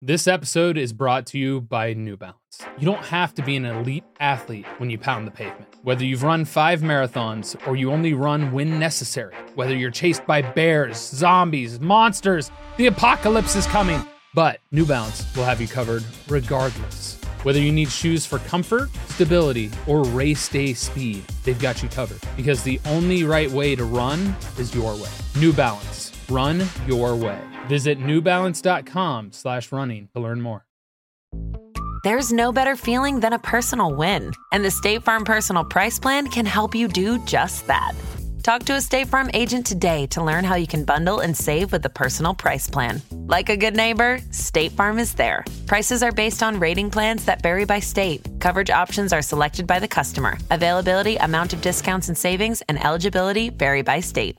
This episode is brought to you by New Balance. You don't have to be an elite athlete when you pound the pavement. Whether you've run 5 marathons or you only run when necessary, whether you're chased by bears, zombies, monsters, the apocalypse is coming. But New Balance will have you covered regardless. Whether you need shoes for comfort, stability, or race day speed, they've got you covered. Because the only right way to run is your way. New Balance. Run your way. Visit newbalance.com/running to learn more. There's no better feeling than a personal win. And the State Farm Personal Price Plan can help you do just that. Talk to a State Farm agent today to learn how you can bundle and save with the Personal Price Plan. Like a good neighbor, State Farm is there. Prices are based on rating plans that vary by state. Coverage options are selected by the customer. Availability, amount of discounts and savings, and eligibility vary by state.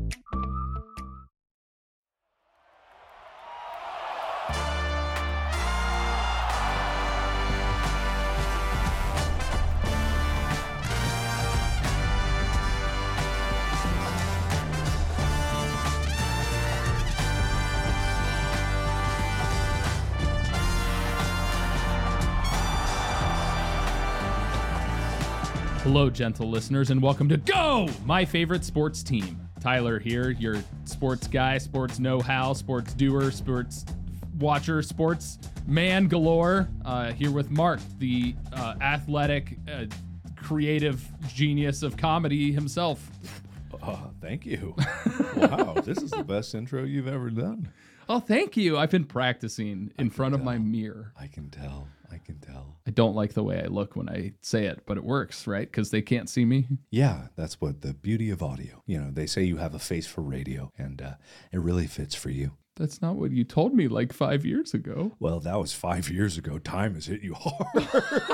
Hello, gentle listeners, and welcome to Go, my favorite sports team. Tyler here, your sports guy, sports know-how, sports doer, sports watcher, sports man galore. Here with Mark, the athletic, creative genius of comedy himself. Thank you. Wow, this is the best intro you've ever done. Oh, thank you. I've been practicing in front of my mirror. I can tell. I don't like the way I look when I say it, but it works, right? Because they can't see me. Yeah, that's what the beauty of audio. You know, they say you have a face for radio, and it really fits for you. That's not what you told me like 5 years ago. Well, that was 5 years ago. Time has hit you hard.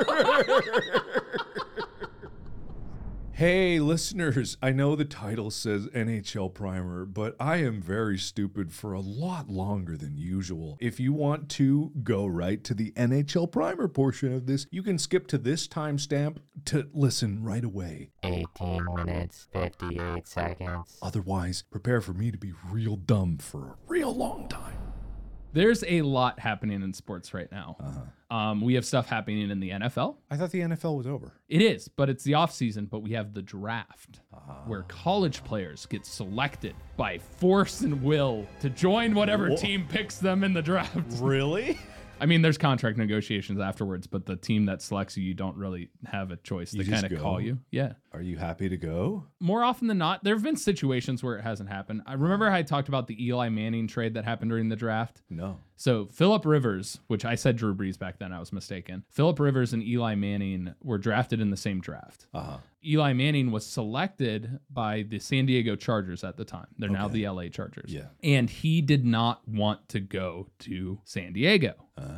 Hey, listeners, I know the title says NHL Primer, but I am very stupid for a lot longer than usual. If you want to go right to the NHL Primer portion of this, you can skip to this timestamp to listen right away. 18 minutes, 58 seconds. Otherwise, prepare for me to be real dumb for a real long time. There's a lot happening in sports right now. We have stuff happening in the NFL. I thought the NFL was over. It is, but it's the offseason, but we have the draft, where college players get selected by force and will to join whatever team picks them in the draft. Really? I mean, there's contract negotiations afterwards, but the team that selects you don't really have a choice to kind of call you. Yeah. Are you happy to go? More often than not, there have been situations where it hasn't happened. I remember I talked about the Eli Manning trade that happened during the draft. No. So Phillip Rivers, which I said Drew Brees back then, I was mistaken. Phillip Rivers and Eli Manning were drafted in the same draft. Eli Manning was selected by the San Diego Chargers at the time. They're now the LA Chargers. Yeah. And he did not want to go to San Diego.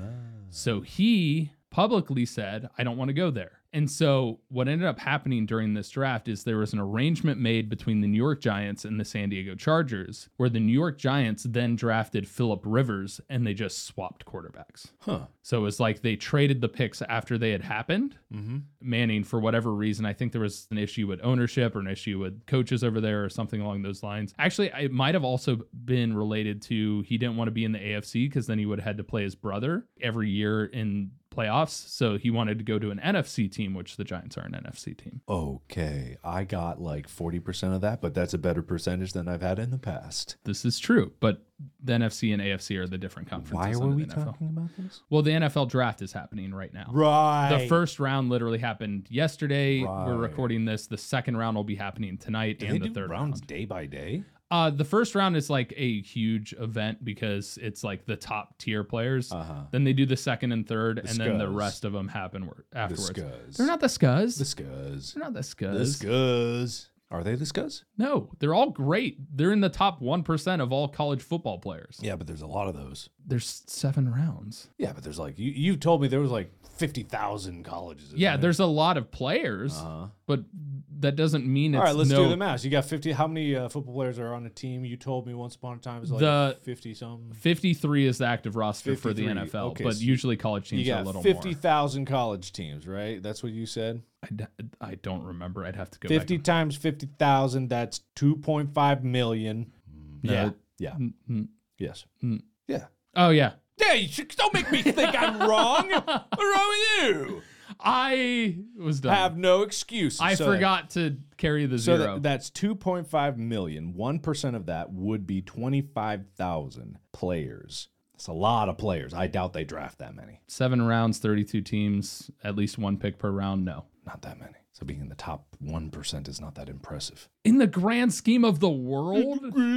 So he publicly said, I don't want to go there. And so what ended up happening during this draft is there was an arrangement made between the New York Giants and the San Diego Chargers, where the New York Giants then drafted Phillip Rivers and they just swapped quarterbacks. So it was like they traded the picks after they had happened. Manning, for whatever reason, I think there was an issue with ownership or an issue with coaches over there or something along those lines. Actually, it might have also been related to he didn't want to be in the AFC because then he would have had to play his brother every year in playoffs. So he wanted to go to an NFC team, which the Giants are an NFC team. Okay, I got like 40% of that, but that's a better percentage than I've had in the past. This is true, but the NFC and AFC are the different conferences. Why were we under the NFL. talking about this? Well, the NFL draft is happening right now. Right. The first round literally happened yesterday. Right. We're recording this. The second round will be happening tonight, Do and they the do third rounds round. day by day? The first round is like a huge event because it's like the top tier players. Then they do the second and third, and then the Scuzz. rest of them happen afterwards. Scuzz. They're not the Scuzz. The Scuzz. They're not the The Scuzz. Scuzz. Are they the Scuzz? No, they're all great. They're in the top 1% of all college football players. Yeah, but there's a lot of those. There's 7 rounds. Yeah, but there's like, you told me there was like 50,000 colleges. Yeah, there's a lot of players, but that doesn't mean it's All right, let's do the math. You got 50. How many football players are on a team? You told me once upon a time it was like 50 something. 53 is the active roster for the 53. NFL, Okay, but so usually college teams You are a got little 50,000 college teams, right? That's what you said. more. I don't remember. I'd have to go 50 back. times 50,000. That's 2.5 million. No, Yeah. mm, Yes. mm. Yeah. Oh, yeah. Yeah, don't make me think I'm wrong. What's wrong with you? I was done. Have no excuse. I forgot to carry the zero. That's 2.5 million. 1% of that would be 25,000 players. That's a lot of players. I doubt they draft that many. 7 rounds, 32 teams, at least 1 pick per round. No. Not that many. So being in the top 1% is not that impressive. In the grand scheme of the world?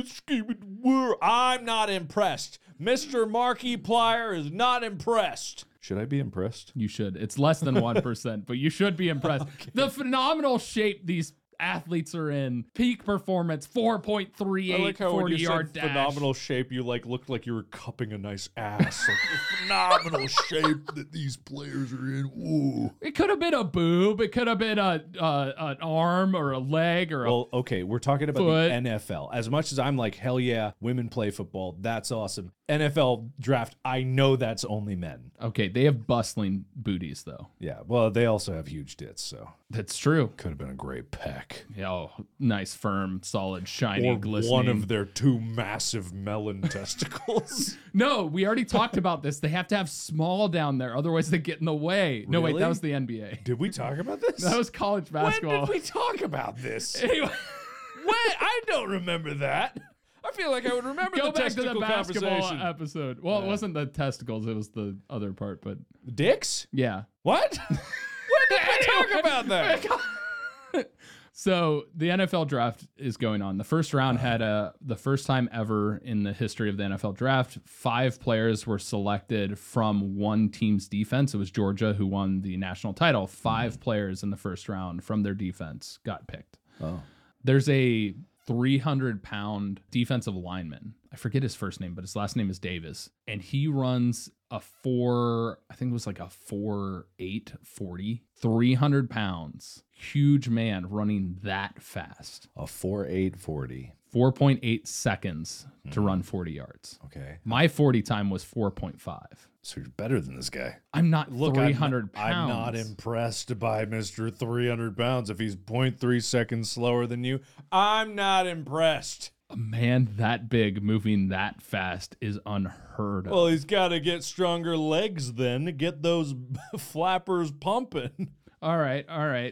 I'm not impressed. Mr. Markiplier is not impressed. Should I be impressed? You should. It's less than 1%, but you should be impressed. Okay. The phenomenal shape these athletes are in. Peak performance, 4.38 I like how 40-yard dash. Phenomenal shape. You looked like you were cupping a nice ass. Like the phenomenal shape that these players are in. Ooh. It could have been a boob. It could have been an arm or a leg or okay, we're talking about foot. The NFL. As much as I'm like, hell yeah, women play football. That's awesome. NFL draft, I know that's only men. Okay, they have bustling booties though. Yeah, well, they also have huge tits, so. That's true. Could have been a great peck. Yeah, oh, nice, firm, solid, shiny, or glistening. One of their 2 massive melon testicles. No, we already talked about this. They have to have small down there, otherwise they get in the way. Really? No, wait, that was the NBA. Did we talk about this? That was college basketball. When did we talk about this? Anyway. I don't remember that. I feel like I would remember Go the back to the testicle basketball conversation. episode. Well, it wasn't the testicles, it was the other part, but Dicks? yeah. What? When did we talk about that? So the NFL draft is going on. The first round had the first time ever in the history of the NFL draft, 5 players were selected from one team's defense. It was Georgia who won the national title. 5 players in the first round from their defense got picked. Oh. There's a 300-pound defensive lineman. I forget his first name, but his last name is Davis. And he runs a 4.8 40, 300 pounds. Huge man running that fast. A 4.8 40. 4.8 seconds to run 40 yards. Okay. My 40 time was 4.5. So you're better than this guy. I'm not 300 pounds. I'm not impressed by Mr. 300 pounds. If he's 0.3 seconds slower than you, I'm not impressed. A man that big moving that fast is unheard of. Well, he's got to get stronger legs then to get those flappers pumping. All right.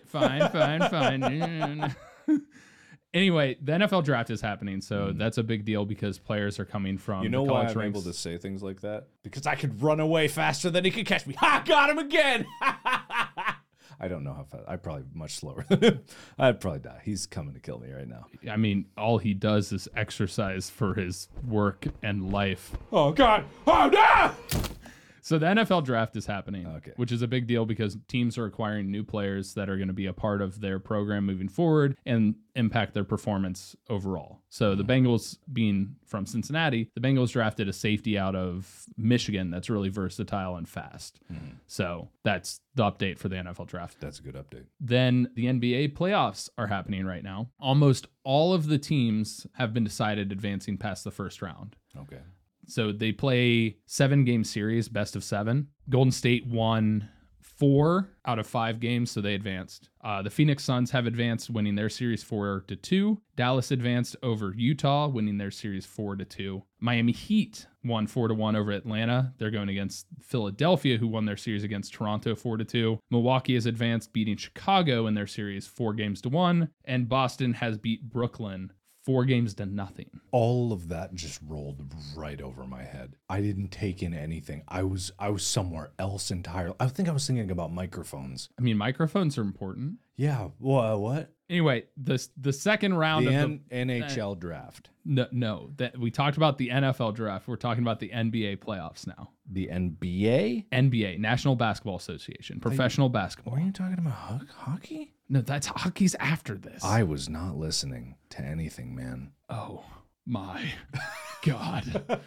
Fine. Anyway, the NFL draft is happening, so that's a big deal because players are coming from You know the why college I'm ranks. able to say things like that? Because I could run away faster than he could catch me. Ha! Got him again! I don't know how fast. I'm probably much slower than him. I'd probably die. He's coming to kill me right now. I mean, all he does is exercise for his work and life. Oh, God. Oh, no! So the NFL draft is happening, Okay. which is a big deal because teams are acquiring new players that are going to be a part of their program moving forward and impact their performance overall. So the Bengals, being from Cincinnati, the Bengals drafted a safety out of Michigan that's really versatile and fast. So that's the update for the NFL draft. That's a good update. Then the NBA playoffs are happening right now. Almost all of the teams have been decided advancing past the first round. Okay. So they play 7-game series, best of 7. Golden State won 4 out of 5 games, so they advanced. The Phoenix Suns have advanced, winning their series 4-2. Dallas advanced over Utah, winning their series 4-2. Miami Heat won 4-1 over Atlanta. They're going against Philadelphia, who won their series against Toronto 4-2. Milwaukee has advanced, beating Chicago in their series 4-1. And Boston has beat Brooklyn 4-0. All of that just rolled right over my head. I didn't take in anything. I was somewhere else entirely. I think I was thinking about microphones. I mean, microphones are important. Yeah. What? Anyway, the second round The of the NHL draft. no, that we talked about the NFL draft. We're talking about the NBA playoffs now. The NBA? NBA, National Basketball Association, professional basketball. Were you talking about hockey? No, that's hockey's after this. I was not listening to anything, man. Oh my God.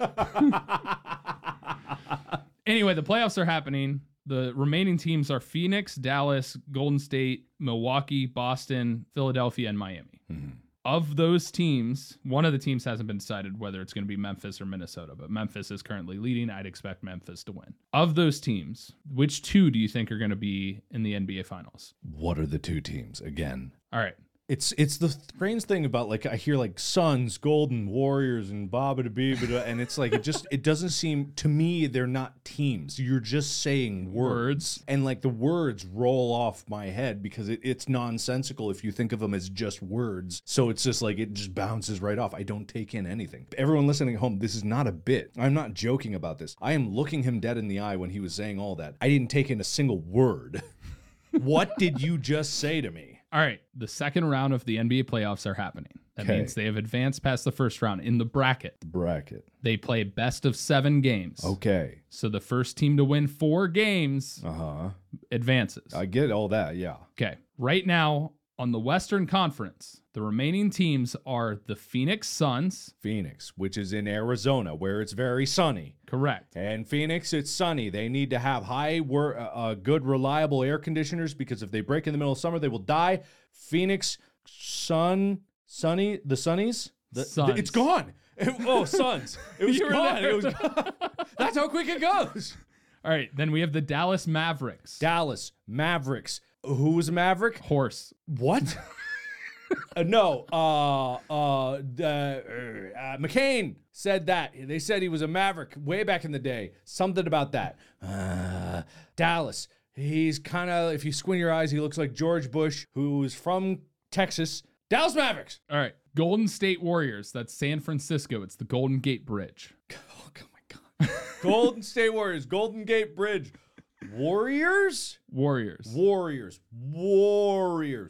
Anyway, the playoffs are happening. The remaining teams are Phoenix, Dallas, Golden State, Milwaukee, Boston, Philadelphia, and Miami. Of those teams, one of the teams hasn't been decided whether it's going to be Memphis or Minnesota, but Memphis is currently leading. I'd expect Memphis to win. Of those teams, which 2 do you think are going to be in the NBA Finals? What are the 2 teams? Again. All right. It's the strange thing about, like, I hear like Suns, Golden, Warriors, and Baba-da-bee-ba-da, and it's like it doesn't seem to me they're not teams. You're just saying words, and like the words roll off my head because it's nonsensical if you think of them as just words. So it's just like it just bounces right off. I don't take in anything. Everyone listening at home, this is not a bit. I'm not joking about this. I am looking him dead in the eye when he was saying all that. I didn't take in a single word. What did you just say to me? All right, the second round of the NBA playoffs are happening. That Okay. means they have advanced past the first round. In the bracket, They play best of 7 games. Okay. So the first team to win 4 games Uh-huh. advances. I get all that, yeah. Okay. Right now on the Western Conference, the remaining teams are the Phoenix Suns. Phoenix, which is in Arizona, where it's very sunny. Correct. And Phoenix, it's sunny. They need to have good, reliable air conditioners because if they break in the middle of summer, they will die. Phoenix, the Sunnies? Suns. It's gone. Suns. It was You were gone. there. It was gone. That's how quick it goes. All right. Then we have the Dallas Mavericks. Dallas, Mavericks. Who was a Maverick? Horse. What? McCain said that. They said he was a Maverick way back in the day. Something about that. Dallas. He's kind of, if you squint your eyes, he looks like George Bush, who's from Texas. Dallas Mavericks. All right. Golden State Warriors. That's San Francisco. It's the Golden Gate Bridge. Oh, my God. Golden State Warriors. Golden Gate Bridge. Warriors? Warriors. Warriors. Warriors.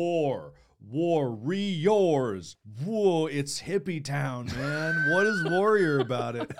Warriors. Whoa, it's hippie town, man. What is warrior about it?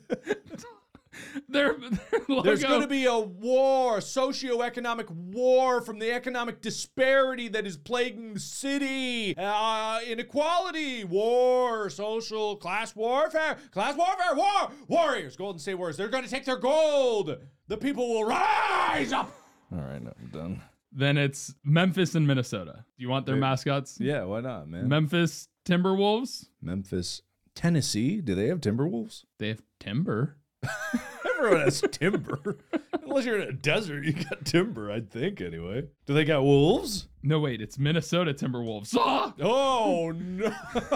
Their logo. There's going to be a war, socioeconomic war from the economic disparity that is plaguing the city. Inequality, war, social, class warfare, war. Warriors, Golden State Warriors. They're going to take their gold. The people will rise up. All right, no, I'm done. Then it's Memphis and Minnesota. Do you want their mascots? Yeah, why not, man? Memphis Timberwolves. Memphis, Tennessee. Do they have Timberwolves? They have timber. Everyone has timber. Unless you're in a desert, you got timber, I think, anyway. Do they got wolves? No, wait. It's Minnesota Timberwolves. Ah! Oh, no.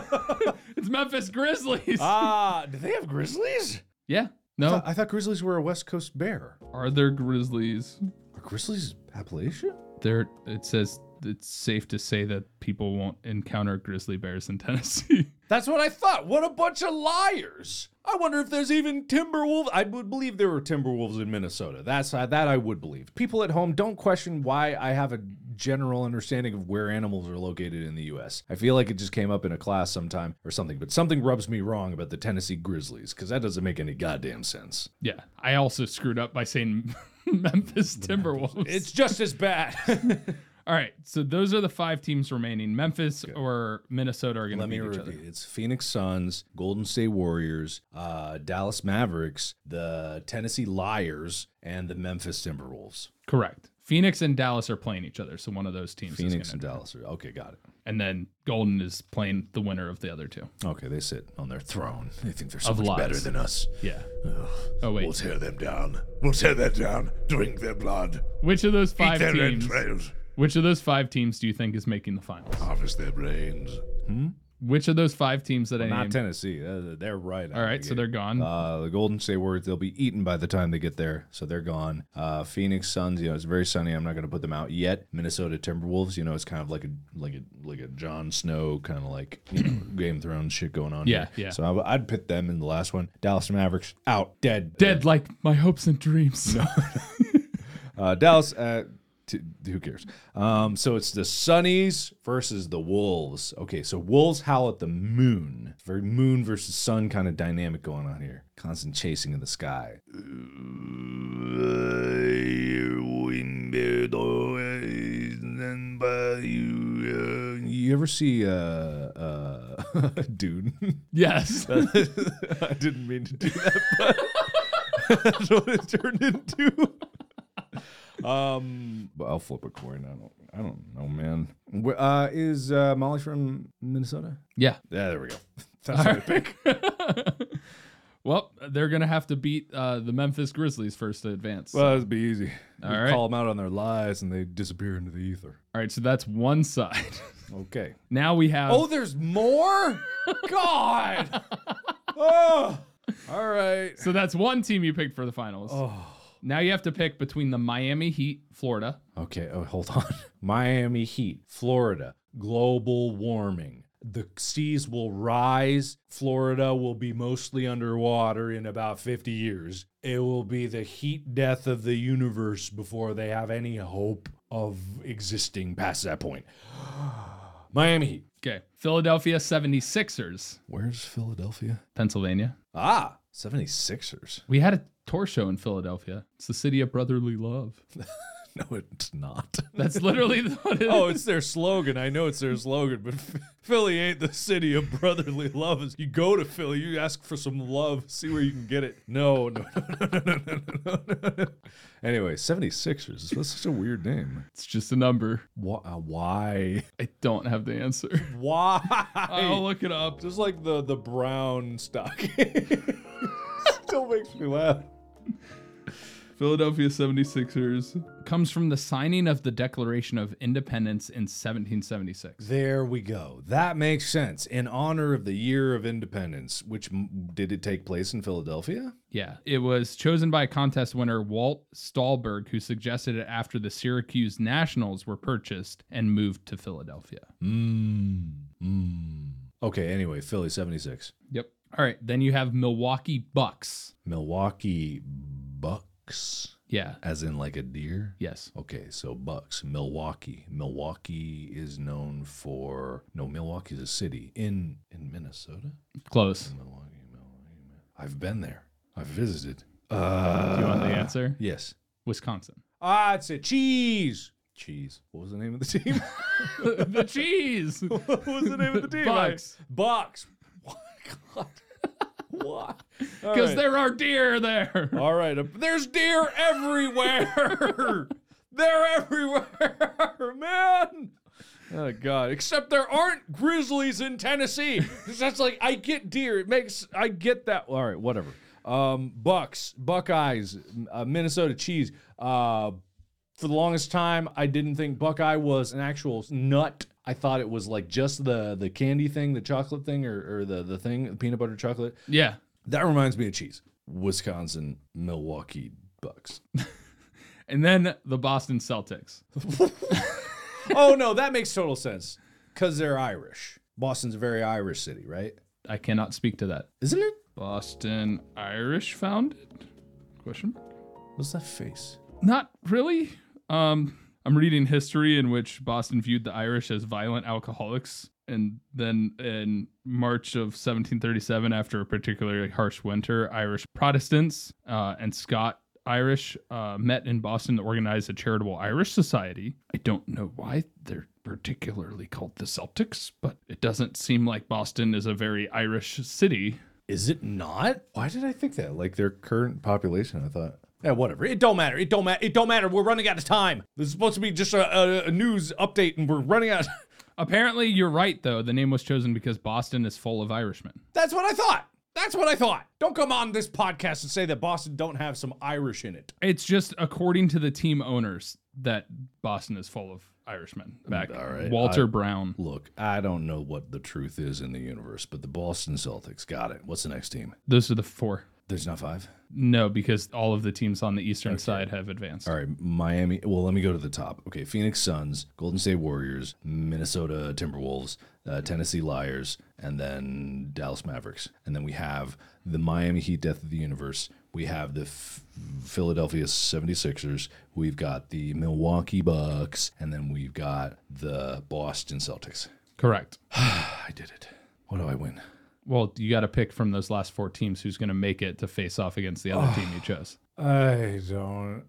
It's Memphis Grizzlies. Do they have grizzlies? Yeah. No. I thought grizzlies were a West Coast bear. Are there grizzlies? Are grizzlies Appalachia? It says it's safe to say that people won't encounter grizzly bears in Tennessee. That's what I thought. What a bunch of liars. I wonder if there's even timber wolves. I would believe there were timber wolves in Minnesota. That I would believe. People at home, don't question why I have a general understanding of where animals are located in the U.S. I feel like it just came up in a class sometime or something, but something rubs me wrong about the Tennessee Grizzlies because that doesn't make any goddamn sense. Yeah. I also screwed up by saying Memphis Timberwolves. It's just as bad. All right. So those are the 5 teams remaining. Memphis or Minnesota are going to Let me beat each other. review. It's Phoenix Suns, Golden State Warriors, Dallas Mavericks, the Tennessee Liars, and the Memphis Timberwolves. Correct. Phoenix and Dallas are playing each other, so one of those teams Phoenix is and going to Dallas. Okay, got it. And then Golden is playing the winner of the other 2. Okay, they sit on their throne. They think they're so Of much lies. better than us. Yeah. Oh, wait. We'll tear them down. We'll tear them down. Drink their blood. Which of those 5 Eat their teams? entrails. Which of those 5 teams do you think is making the finals? Harvest their brains. Which of those 5 teams that I Not named? Tennessee. They're right. All right, so they're gone. The Golden State Warriors, they'll be eaten by the time they get there, so they're gone. Phoenix Suns, it's very sunny. I'm not going to put them out yet. Minnesota Timberwolves, it's kind of like a Jon Snow kind of like Game of Thrones shit going on. Yeah, here. yeah. So I'd pit them in the last one. Dallas Mavericks out, dead. Dead like my hopes and dreams. Dallas. Who cares? So it's the Sunnies versus the Wolves. Okay, so Wolves howl at the moon. Very moon versus sun kind of dynamic going on here. Constant chasing in the sky. You ever see Dune? Yes. I didn't mean to do that, but that's what it turned into. But I'll flip a coin. I don't know, man. Is Molly from Minnesota? Yeah. Yeah, there we go. That's what I pick. Well, they're going to have to beat the Memphis Grizzlies first to advance. Well, that'd be easy. All You right. call them out on their lies and they disappear into the ether. All right, so that's one side. Okay. Now we have... Oh, there's more? God. Oh. All right. So that's one team you picked for the finals. Oh. Now you have to pick between the Miami Heat, Florida. Okay, hold on. Miami Heat, Florida, global warming. The seas will rise. Florida will be mostly underwater in about 50 years. It will be the heat death of the universe before they have any hope of existing past that point. Miami Heat. Okay. Philadelphia 76ers, Where's Philadelphia? Pennsylvania. 76ers. We had a tour show in Philadelphia. It's the city of brotherly love. No, it's not. That's literally what it is. Oh, it's their slogan. I know it's their slogan, but Philly ain't the city of brotherly love. You go to Philly, you ask for some love, see where you can get it. No. Anyway, 76ers. That's such a weird name. It's just a number. Why? I don't have the answer. Why? I'll look it up. Just like the brown stock. Still makes me laugh. Philadelphia 76ers comes from the signing of the Declaration of Independence in 1776. There we go. That makes sense. In honor of the year of independence, did it take place in Philadelphia? Yeah, it was chosen by contest winner Walt Stahlberg, who suggested it after the Syracuse Nationals were purchased and moved to Philadelphia. Okay, anyway, Philly 76. Yep. All right, then you have Milwaukee Bucks. Milwaukee Bucks. Yeah. As in like a deer? Yes. Okay, so Bucks, Milwaukee. Milwaukee is known for Milwaukee's a city in Minnesota. Close. Milwaukee. I've been there. I've visited. Do you want the answer? Yes. Wisconsin. It's a cheese. Cheese. What was the name of the team? The cheese. What was the name of the team? Bucks. Bucks. God. What? Because there are deer there. All right. There's deer everywhere. They're everywhere, man. Oh, God. Except there aren't grizzlies in Tennessee. That's like, I get deer. I get that. All right, whatever. Bucks, Buckeyes, Minnesota cheese. For the longest time, I didn't think Buckeye was an actual nut. I thought it was like just the candy thing, the chocolate thing, or the thing, the peanut butter chocolate. Yeah. That reminds me of cheese. Wisconsin, Milwaukee Bucks. And then the Boston Celtics. Oh, no, that makes total sense. Because they're Irish. Boston's a very Irish city, right? I cannot speak to that. Isn't it? Boston Irish founded? Question mark? What's that face? Not really. I'm reading history in which Boston viewed the Irish as violent alcoholics. And then in March of 1737, after a particularly harsh winter, Irish Protestants and Scott Irish met in Boston to organize a charitable Irish society. I don't know why they're particularly called the Celtics, but it doesn't seem like Boston is a very Irish city. Is it not? Why did I think that? Like their current population, I thought. Yeah, whatever. It don't matter. It don't matter. We're running out of time. This is supposed to be just a news update, and we're running out. Apparently, you're right, though. The name was chosen because Boston is full of Irishmen. That's what I thought. Don't come on this podcast and say that Boston don't have some Irish in it. It's just according to the team owners that Boston is full of Irishmen. Back All right. Walter Brown. Look, I don't know what the truth is in the universe, but the Boston Celtics got it. What's the next team? Those are the four. There's not five? No, because all of the teams on the eastern side have advanced. All right, Miami. Well, let me go to the top. Okay, Phoenix Suns, Golden State Warriors, Minnesota Timberwolves, Tennessee Lions, and then Dallas Mavericks. And then we have the Miami Heat, Death of the Universe. We have the Philadelphia 76ers. We've got the Milwaukee Bucks. And then we've got the Boston Celtics. Correct. I did it. What do I win? Well, you got to pick from those last four teams who's going to make it to face off against the other team you chose. I don't.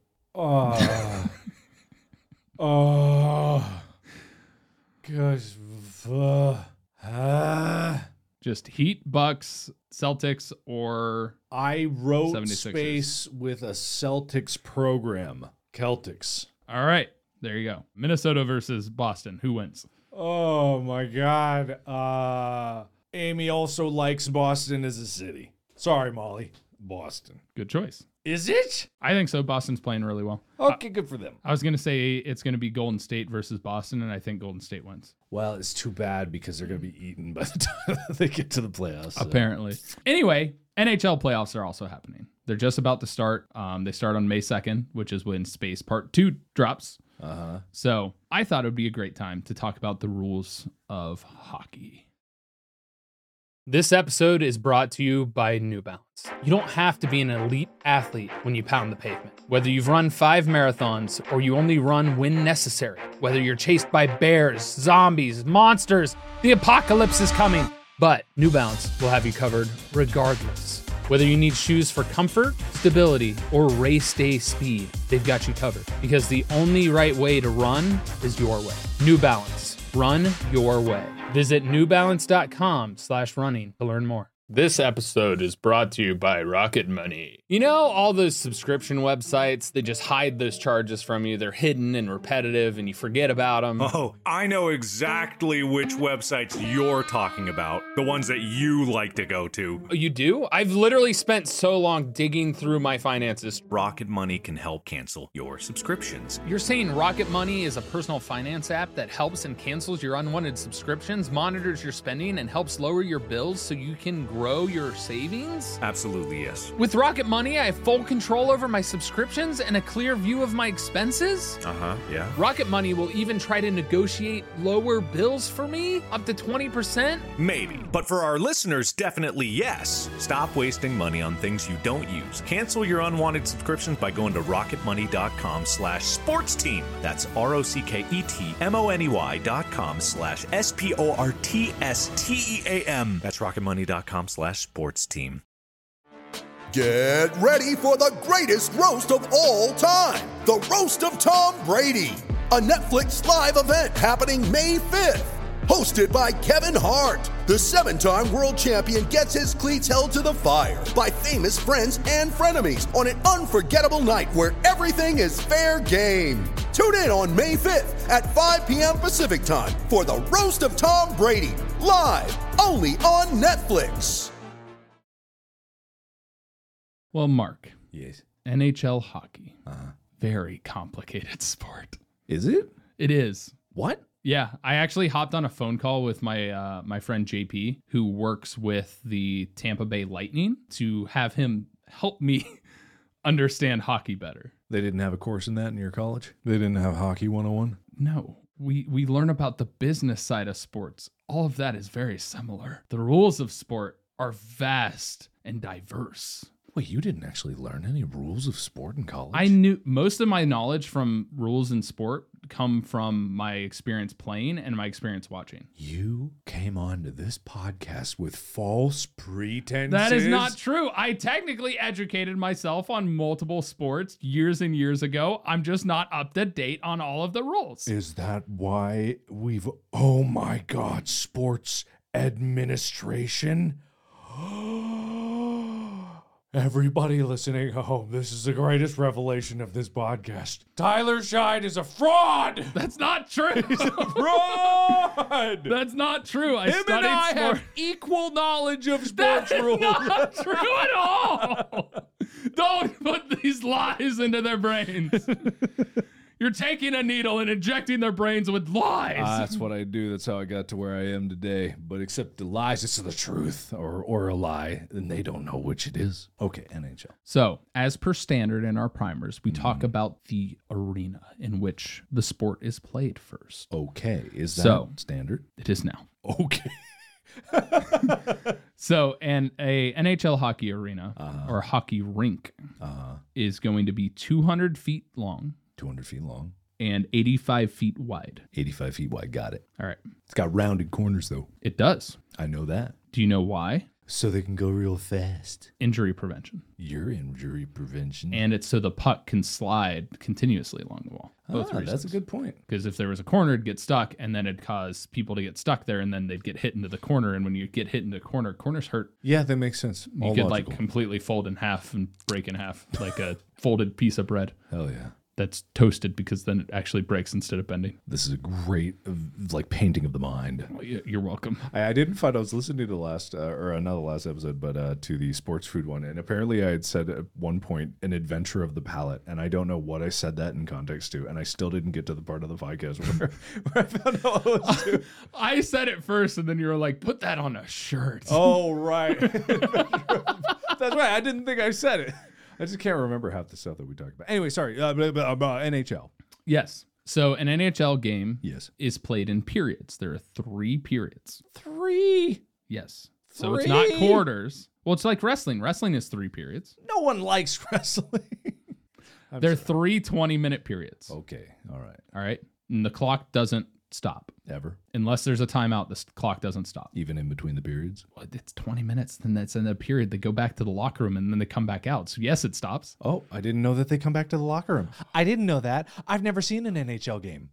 Just Heat, Bucks, Celtics, or I wrote 76ers. space with a Celtics program. Celtics. all right. There you go. Minnesota versus Boston. Who wins? Oh my God. Amy also likes Boston as a city. Sorry, Molly. Boston. Good choice. Is it? I think so. Boston's playing really well. Okay, good for them. I was going to say it's going to be Golden State versus Boston, and I think Golden State wins. Well, it's too bad because they're going to be eaten by the time they get to the playoffs. So. Apparently. Anyway, NHL playoffs are also happening. They're just about to start. They start on May 2nd, which is when Space Part 2 drops. So I thought it would be a great time to talk about the rules of hockey. This episode is brought to you by New Balance. You don't have to be an elite athlete when you pound the pavement. Whether you've run 5 marathons or you only run when necessary, whether you're chased by bears, zombies, monsters, the apocalypse is coming. But New Balance will have you covered regardless. Whether you need shoes for comfort, stability, or race day speed, they've got you covered. Because the only right way to run is your way. New Balance. Run your way. Visit newbalance.com/running to learn more. This episode is brought to you by Rocket Money. You know, all those subscription websites, they just hide those charges from you. They're hidden and repetitive and you forget about them. Oh, I know exactly which websites you're talking about. The ones that you like to go to. Oh, you do? I've literally spent so long digging through my finances. Rocket Money can help cancel your subscriptions. You're saying Rocket Money is a personal finance app that helps and cancels your unwanted subscriptions, monitors your spending, and helps lower your bills so you can grow your savings? Absolutely, yes. With Rocket Money, I have full control over my subscriptions and a clear view of my expenses. Yeah. Rocket Money will even try to negotiate lower bills for me, up to 20%. Maybe. But for our listeners, definitely yes. Stop wasting money on things you don't use. Cancel your unwanted subscriptions by going to rocketmoney.com/sportsteam. That's ROCKETMONEY.com/SPORTSTEAM. That's rocketmoney.com/sportsteam. Get ready for the greatest roast of all time, the Roast of Tom Brady, a Netflix live event happening May 5th. Hosted by Kevin Hart, the 7-time world champion gets his cleats held to the fire by famous friends and frenemies on an unforgettable night where everything is fair game. Tune in on May 5th at 5 p.m. Pacific time for the Roast of Tom Brady, live only on Netflix. Well, Mark. Yes. NHL hockey. Very complicated sport. Is it? It is. What? Yeah, I actually hopped on a phone call with my my friend JP, who works with the Tampa Bay Lightning, to have him help me understand hockey better. They didn't have a course in that in your college? They didn't have Hockey 101? No, we learn about the business side of sports. All of that is very similar. The rules of sport are vast and diverse. Wait, you didn't actually learn any rules of sport in college? I knew most of my knowledge from rules in sport come from my experience playing and my experience watching. You came on to this podcast with false pretenses? That is not true. I technically educated myself on multiple sports years and years ago. I'm just not up to date on all of the rules. Is that why we've... Oh my God, sports administration? Everybody listening at home, this is the greatest revelation of this podcast. Tyler Scheid is a fraud! That's not true. He's a fraud! That's not true. I Him studied and I sport. have equal knowledge of That sports is rules. not true at all. Don't put these lies into their brains. You're taking a needle and injecting their brains with lies. That's what I do. That's how I got to where I am today. But except the lies, it's the truth or a lie, and they don't know which it is. Okay, NHL. So, as per standard in our primers, we talk about the arena in which the sport is played first. Okay, is that So- standard? It is now. Okay. So, and a NHL hockey arena or hockey rink is going to be 200 feet long 200 feet long, and 85 feet wide. 85 feet wide. Got it. All right. It's got rounded corners, though. It does. I know that. Do you know why? So they can go real fast. Injury prevention. Your injury prevention. And it's so the puck can slide continuously along the wall. Both reasons. That's a good point. Because if there was a corner, it'd get stuck, and then it'd cause people to get stuck there, and then they'd get hit into the corner. And when you get hit into the corner, corners hurt. Yeah, that makes sense. You could like completely fold in half and break in half like a folded piece of bread. Hell yeah. that's toasted because then it actually breaks instead of bending. This is a great like painting of the mind. Well, you're welcome. I didn't find, I was listening to the last, or another last episode, but to the sports food one. And apparently I had said at one point, an adventure of the palate. And I don't know what I said that in context to. And I still didn't get to the part of the podcast where I found out what it was to. I said it first, and then you were like, put that on a shirt. Oh, right. That's right. I didn't think I said it. I just can't remember half the stuff that we talked about. Anyway, sorry. About NHL. Yes. So an NHL game Yes. is played in periods. There are 3 periods. 3. Yes. So it's not 3? quarters. Well, it's like wrestling. Wrestling is 3 periods. No one likes wrestling. There are 3 20-minute periods. Okay. All right. All right. And the clock doesn't stop. Ever. Unless there's a timeout, the clock doesn't stop. Even in between the periods. Well, it's 20 minutes, then that's in a period. They go back to the locker room and then they come back out. So yes, it stops. Oh, I didn't know that they come back to the locker room. I didn't know that. I've never seen an NHL game.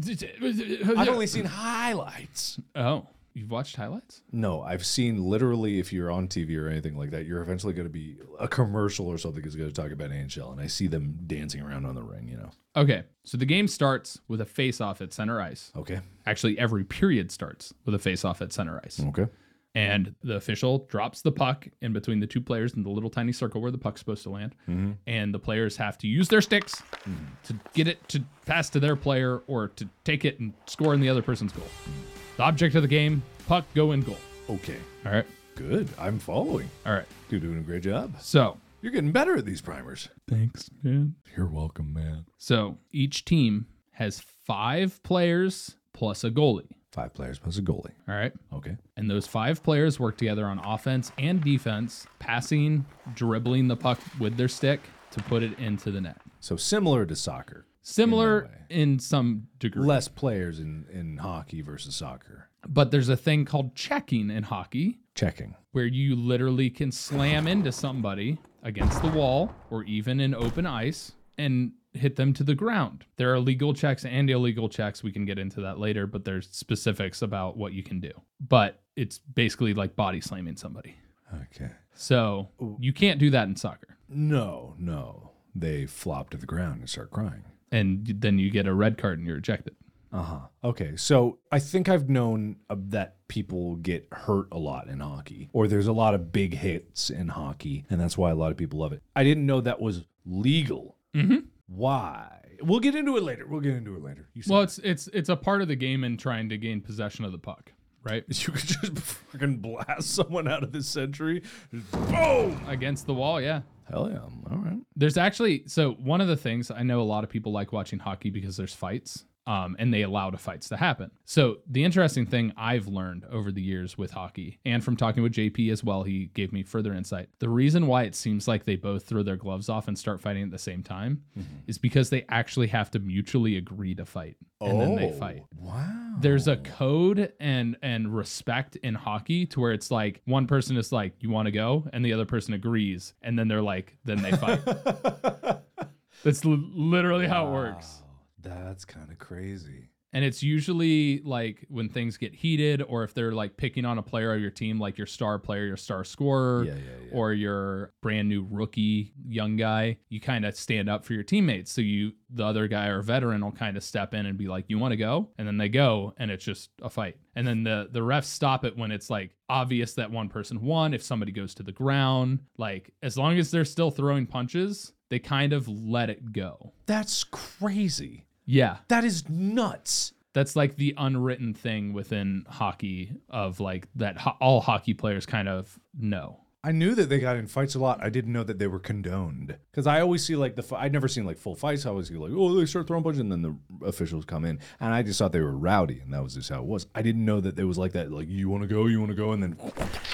I've only seen highlights. Oh, you've watched highlights? No, I've seen literally, if you're on TV or anything like that, you're eventually going to be a commercial or something is going to talk about NHL, and I see them dancing around on the ring, you know. Okay, so the game starts with a face-off at center ice. Okay. Actually, every period starts with a face-off at center ice. Okay. And the official drops the puck in between the 2 players in the little tiny circle where the puck's supposed to land. Mm-hmm. And the players have to use their sticks to get it to pass to their player or to take it and score in the other person's goal. The object of the game, puck, go in goal. Okay. All right. Good. I'm following. All right. You're doing a great job. So. You're getting better at these primers. Thanks, man. You're welcome, man. So each team has 5 players plus a goalie. 5 players plus a goalie. All right. Okay. And those 5 players work together on offense and defense, passing, dribbling the puck with their stick to put it into the net. So similar to soccer. Similar in some degree. Less players in hockey versus soccer. But there's a thing called checking in hockey. Checking. Where you literally can slam into somebody against the wall or even in open ice and hit them to the ground. There are legal checks and illegal checks. We can get into that later, but there's specifics about what you can do. But it's basically like body slamming somebody. Okay. So you can't do that in soccer. No. They flop to the ground and start crying. And then you get a red card and you're ejected. Uh-huh. Okay, so I think I've known that people get hurt a lot in hockey, or there's a lot of big hits in hockey, and that's why a lot of people love it. I didn't know that was legal. Mm-hmm. Why? We'll get into it later. You said Well, it's a part of the game in trying to gain possession of the puck, right? you could just fucking blast someone out of this century. Just boom! Against the wall, yeah. Hell yeah. All right. There's actually, so one of the things, I know a lot of people like watching hockey because there's fights. And they allow the fights to happen. So the interesting thing I've learned over the years with hockey, and from talking with JP as well, he gave me further insight. The reason why it seems like they both throw their gloves off and start fighting at the same time is because they actually have to mutually agree to fight, and then they fight. Wow. There's a code and respect in hockey to where it's like one person is like, you want to go? And the other person agrees. And then they're like, then they fight. That's literally how it works. That's kind of crazy. And it's usually like when things get heated, or if they're like picking on a player of your team, like your star player, your star scorer, or your brand new rookie, young guy, you kind of stand up for your teammates. So the other guy or veteran will kind of step in and be like, you want to go? And then they go, and it's just a fight. And then the refs stop it when it's like obvious that one person won. If somebody goes to the ground, like as long as they're still throwing punches, they kind of let it go. That's crazy. Yeah. That is nuts. That's like the unwritten thing within hockey of like that all hockey players kind of know. I knew that they got in fights a lot. I didn't know that they were condoned. Because I always see like I'd never seen like full fights. I always see like, oh, they start throwing punches and then the officials come in. And I just thought they were rowdy, and that was just how it was. I didn't know that it was like that. Like, you want to go, and then.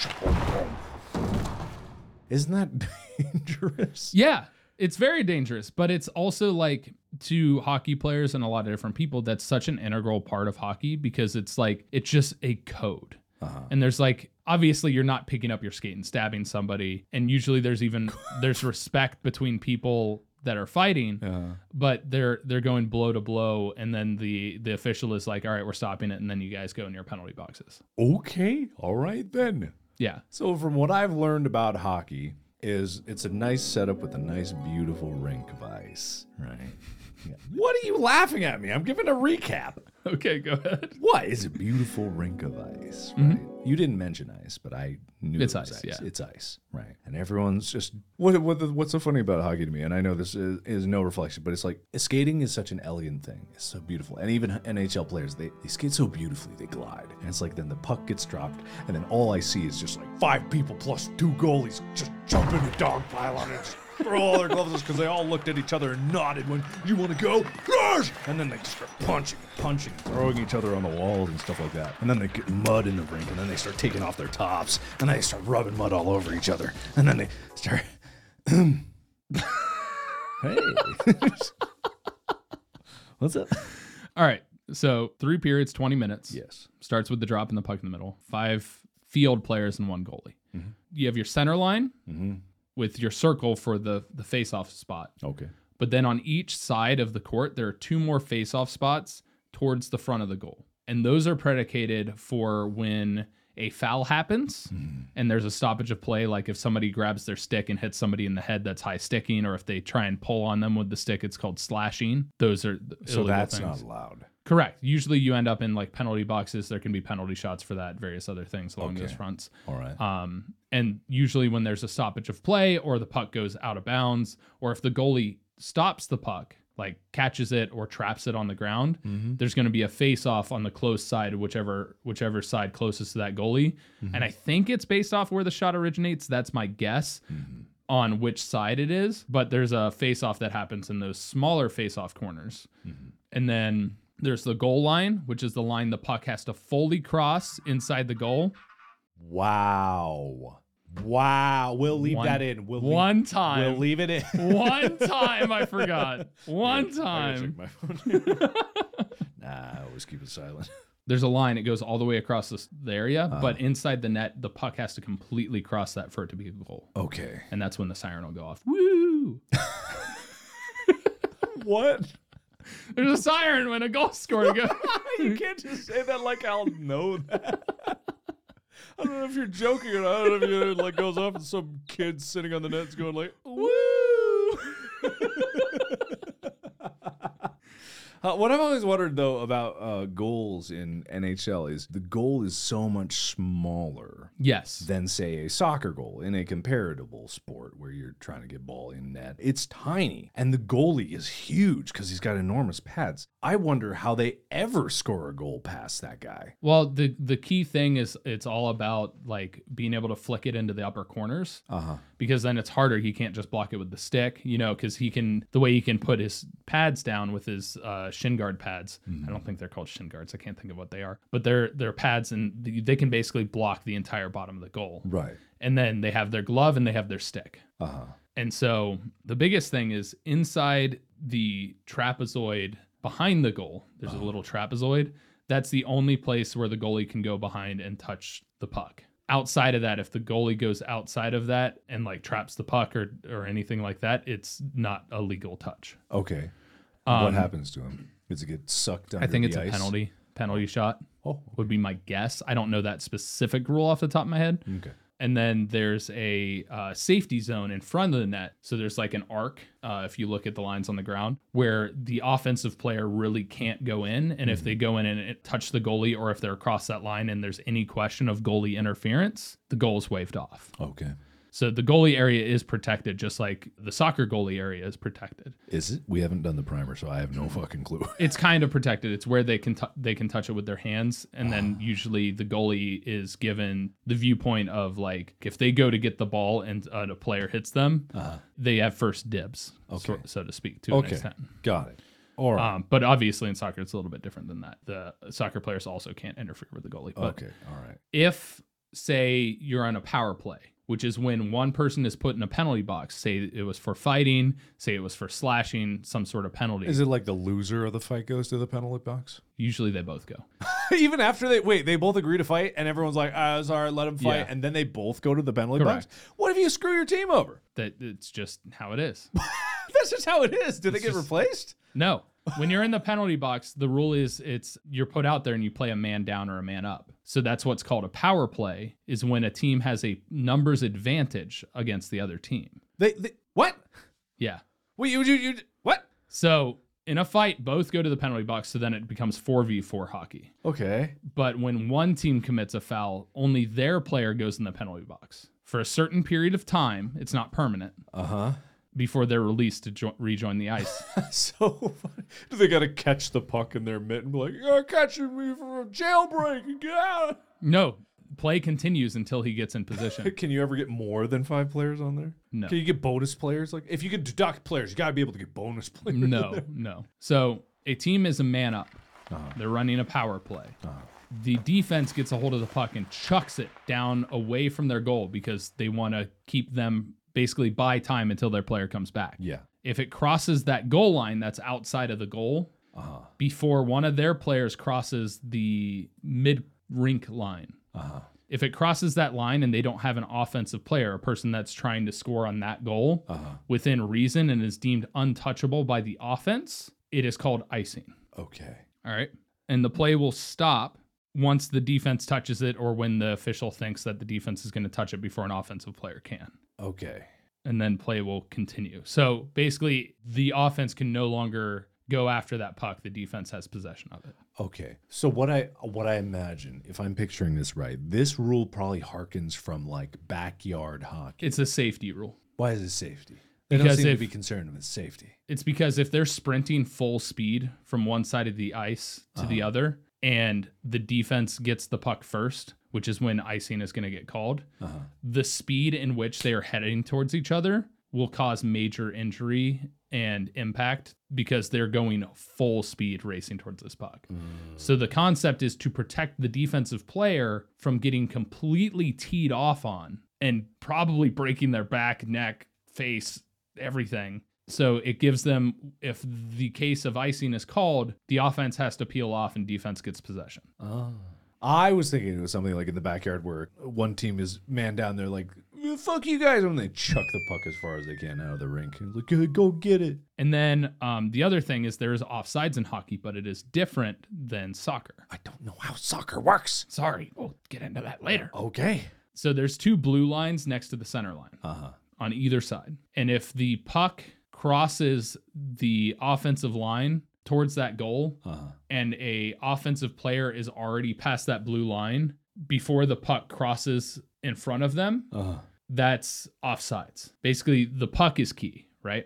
Isn't that dangerous? Yeah. It's very dangerous, but it's also like to hockey players and a lot of different people, that's such an integral part of hockey because it's like, it's just a code. And there's like, obviously you're not picking up your skate and stabbing somebody. And usually there's respect between people that are fighting, but they're going blow to blow. And then the official is like, all right, we're stopping it. And then you guys go in your penalty boxes. Okay. All right then. Yeah. So from what I've learned about hockey, it's a nice setup with a nice, beautiful rink of ice, right? What are you laughing at me? I'm giving a recap. Okay, go ahead. What is a beautiful rink of ice, right? You didn't mention ice, but I knew It's it was ice, ice. yeah. It's ice, right? And everyone's just what's so funny about hockey to me, and I know this is no reflection, but it's like skating is such an elegant thing. It's so beautiful, and even NHL players they skate so beautifully, they glide, and it's like then the puck gets dropped, and then all I see is just like 5 people plus 2 goalies just jump in the dog pile on it. Throw all their gloves because they all looked at each other and nodded when you want to go, Rush! And then they just start punching, throwing each other on the walls and stuff like that. And then they get mud in the rink, and then they start taking off their tops, and then they start rubbing mud all over each other, and then they start. Hey, what's up? All right. So 3 periods, 20 minutes. Yes. Starts with the drop and the puck in the middle. 5 field players and 1 goalie. You have your center line with your circle for the face-off spot. Okay. But then on each side of the court, there are 2 more face-off spots towards the front of the goal. And those are predicated for when a foul happens and there's a stoppage of play, like if somebody grabs their stick and hits somebody in the head, that's high sticking, or if they try and pull on them with the stick, it's called slashing. Those are So that's things. not allowed. Correct. Usually you end up in like penalty boxes. There can be penalty shots for that, various other things along those fronts. All right. And usually when there's a stoppage of play or the puck goes out of bounds, or if the goalie stops the puck, like catches it or traps it on the ground, there's going to be a face-off on the close side, whichever side closest to that goalie. And I think it's based off where the shot originates. That's my guess on which side it is. But there's a face-off that happens in those smaller face-off corners. And then there's the goal line, which is the line the puck has to fully cross inside the goal. Wow. We'll leave that in. One time. We'll leave it in. One time, I forgot. One time. I gotta check my phone. Nah, I always keep it silent. There's a line. It goes all the way across the area, but inside the net, the puck has to completely cross that for it to be a goal. Okay. And that's when the siren will go off. Woo! What? There's a siren when a goal's scored. You can't just say that like I'll know that. I don't know if you're joking or not. I don't know if it like goes off and some kid sitting on the net's going like, woo! What I've always wondered, though, about goals in NHL is the goal is so much smaller Yes. than, say, a soccer goal in a comparable sport where you're trying to get ball in net. It's tiny, and the goalie is huge because he's got enormous pads. I wonder how they ever score a goal past that guy. Well, the key thing is it's all about like being able to flick it into the upper corners. Because then it's harder. He can't just block it with the stick, because the way he can put his pads down with his shin guard pads. I don't think they're called shin guards. I can't think of what they are, but they're pads, and they can basically block the entire bottom of the goal. Right. And then they have their glove and they have their stick. And so the biggest thing is inside the trapezoid behind the goal, there's a little trapezoid. That's the only place where the goalie can go behind and touch the puck. Outside of that, if the goalie goes outside of that and like traps the puck or anything like that, it's not a legal touch. Okay. What happens to him? Does it get sucked under I think it's the a ice? penalty shot. Oh, would be my guess. I don't know that specific rule off the top of my head. okay. And then there's a safety zone in front of the net. So there's like an arc, if you look at the lines on the ground, where the offensive player really can't go in. And if they go in and touch the goalie, or if they're across that line and there's any question of goalie interference, the goal is waved off. Okay. So the goalie area is protected, just like the soccer goalie area is protected. Is it? We haven't done the primer, so I have no fucking clue. It's kind of protected. It's where they can touch it with their hands, and then usually the goalie is given the viewpoint of like if they go to get the ball and a player hits them, they have first dibs, so to speak, to an extent. Got it. All right. But obviously in soccer it's a little bit different than that. The soccer players also can't interfere with the goalie. But Okay. All right. if say you're on a power play, which is when one person is put in a penalty box, say it was for fighting, say it was for slashing, some sort of penalty. Is it like the loser of the fight goes to the penalty box? Usually they both go. Even after they both agree to fight and everyone's like, sorry, let them fight. Yeah. And then they both go to the penalty Correct. box? What if you screw your team over? That it's just how it is. That's just how it is. Do they get replaced? No. When you're in the penalty box, the rule is you're put out there and you play a man down or a man up. So that's what's called a power play, is when a team has a numbers advantage against the other team. They what? Yeah. Wait, you what? So in a fight, both go to the penalty box, so then it becomes 4v4 hockey. Okay. But when one team commits a foul, only their player goes in the penalty box for a certain period of time. It's not permanent. Before they're released to rejoin the ice. So funny. Do they got to catch the puck in their mitt and be like, "You're catching me for a jailbreak and get out"? No, play continues until he gets in position. Can you ever get more than 5 players on there? No. Can you get bonus players? Like, if you could deduct players, you got to be able to get bonus players. No. So a team is a man up. They're running a power play. The defense gets a hold of the puck and chucks it down away from their goal because they want to keep them basically buy time until their player comes back. Yeah. If it crosses that goal line that's outside of the goal, before one of their players crosses the mid-rink line, if it crosses that line and they don't have an offensive player, a person that's trying to score on that goal within reason and is deemed untouchable by the offense, it is called icing. Okay. All right. And the play will stop once the defense touches it or when the official thinks that the defense is going to touch it before an offensive player can. Okay. And then play will continue. So basically, the offense can no longer go after that puck. The defense has possession of it. Okay. So what I imagine, if I'm picturing this right, this rule probably harkens from like backyard hockey. It's a safety rule. Why is it safety? They don't Because seem to if- be concerned with safety. It's because if they're sprinting full speed from one side of the ice to the other, and the defense gets the puck first, which is when icing is going to get called, the speed in which they are heading towards each other will cause major injury and impact because they're going full speed racing towards this puck. So the concept is to protect the defensive player from getting completely teed off on and probably breaking their back, neck, face, everything. So it gives them, if the case of icing is called, the offense has to peel off and defense gets possession. I was thinking it was something like in the backyard where one team is man down there like, "Fuck you guys," and they chuck the puck as far as they can out of the rink. And like, go get it. And then the other thing is there is offsides in hockey, but it is different than soccer. I don't know how soccer works. Sorry, we'll get into that later. Okay. So there's 2 blue lines next to the center line on either side. And if the puck crosses the offensive line towards that goal and a offensive player is already past that blue line before the puck crosses in front of them, that's offsides. Basically, the puck is key, right?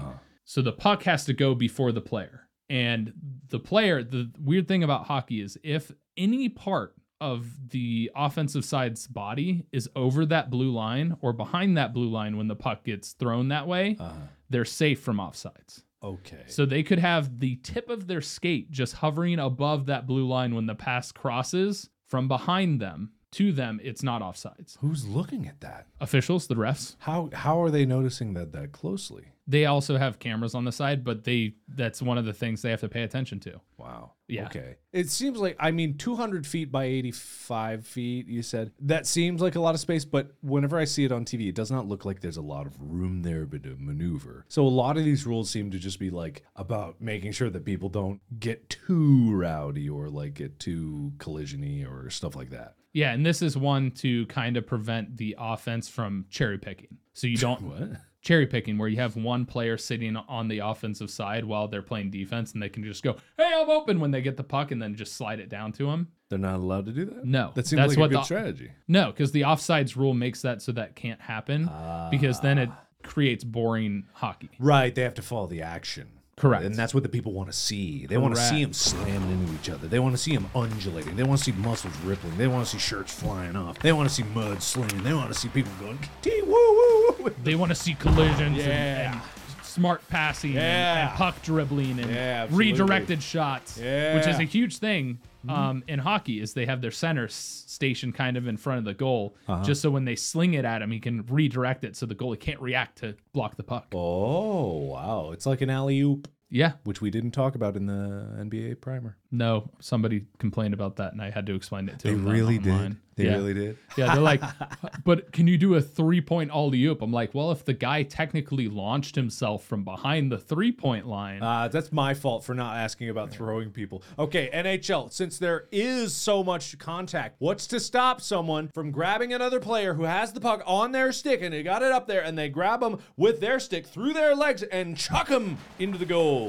So the puck has to go before the player. And the player, the weird thing about hockey is if any part of the offensive side's body is over that blue line or behind that blue line when the puck gets thrown that way, they're safe from offsides. Okay. So they could have the tip of their skate just hovering above that blue line when the pass crosses from behind them to them. It's not offsides. Who's looking at that? Officials, the refs, How are they noticing that closely? they also have cameras on the side, but that's one of the things they have to pay attention to. Wow. Yeah. Okay. It seems like, 200 feet by 85 feet, you said. That seems like a lot of space, but whenever I see it on TV, it does not look like there's a lot of room there to maneuver. So a lot of these rules seem to just be like about making sure that people don't get too rowdy or like get too collision-y or stuff like that. Yeah, and this is one to kind of prevent the offense from cherry picking. So you don't What? cherry picking where you have one player sitting on the offensive side while they're playing defense and they can just go, "Hey, I'm open," when they get the puck and then just slide it down to them. They're not allowed to do that? No. That seems that's like what a good the- strategy. No, because the offsides rule makes that so that can't happen because then it creates boring hockey. Right, they have to follow the action. Correct. And that's what the people want to see. They want to see them slamming into each other. They want to see them undulating. They want to see muscles rippling. They want to see shirts flying off. They want to see mud slinging. They want to see people going, "Tee, woo, woo, woo." They want to see collisions Yeah. and smart passing Yeah. and puck dribbling and Yeah, absolutely. redirected shots, Yeah. which is a huge thing in hockey is they have their center stationed kind of in front of the goal just so when they sling it at him, he can redirect it so the goalie can't react to block the puck. Oh, wow. It's like an alley-oop, Yeah. which we didn't talk about in the NBA primer. No, somebody complained about that and I had to explain it to They them really online. did. They Yeah. really did. Yeah, they're like, but can you do a 3-point alley-oop? I'm like, well, if the guy technically launched himself from behind the 3-point line. That's my fault for not asking about throwing people. Okay, NHL, since there is so much contact, what's to stop someone from grabbing another player who has the puck on their stick and they got it up there and they grab them with their stick through their legs and chuck them into the goal?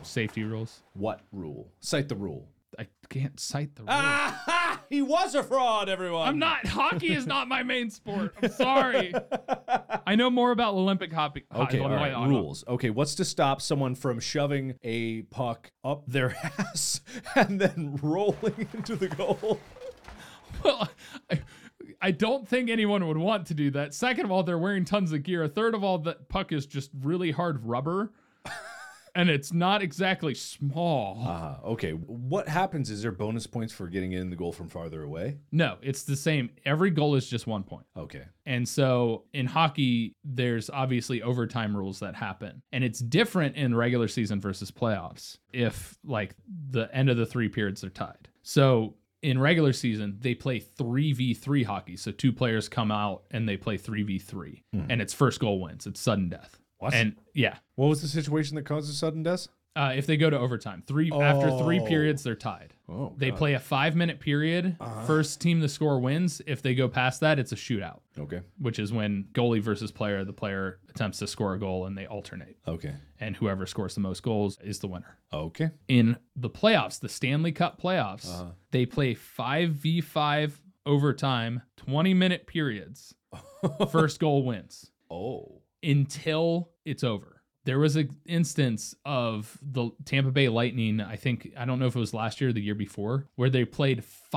safety rules. What rule? Cite the rule. I can't cite the rule. Ah, he was a fraud, everyone. I'm not. Hockey is not my main sport. I'm sorry. I know more about Olympic hockey. Okay, all right, rules. Okay, what's to stop someone from shoving a puck up their ass and then rolling into the goal? Well, I don't think anyone would want to do that. Second of all, they're wearing tons of gear. Third of all, that puck is just really hard rubber. And it's not exactly small. Okay. What happens? Is there bonus points for getting in the goal from farther away? No, it's the same. Every goal is just 1 point. Okay. And so in hockey, there's obviously overtime rules that happen. And it's different in regular season versus playoffs if like the end of the 3 periods are tied. So in regular season, they play 3v3 hockey. So 2 players come out and they play 3v3. And it's first goal wins. It's sudden death. What? And yeah. What was the situation that causes sudden death? If they go to overtime, after 3 periods, they're tied. Oh, they play a 5-minute period. First team to score wins. If they go past that, it's a shootout. Okay. Which is when goalie versus player, the player attempts to score a goal and they alternate. Okay. And whoever scores the most goals is the winner. Okay. In the playoffs, the Stanley Cup playoffs, they play 5v5 overtime, 20-minute periods. First goal wins. Oh. Until it's over. There was an instance of the Tampa Bay Lightning, I don't know if it was last year or the year before, where they played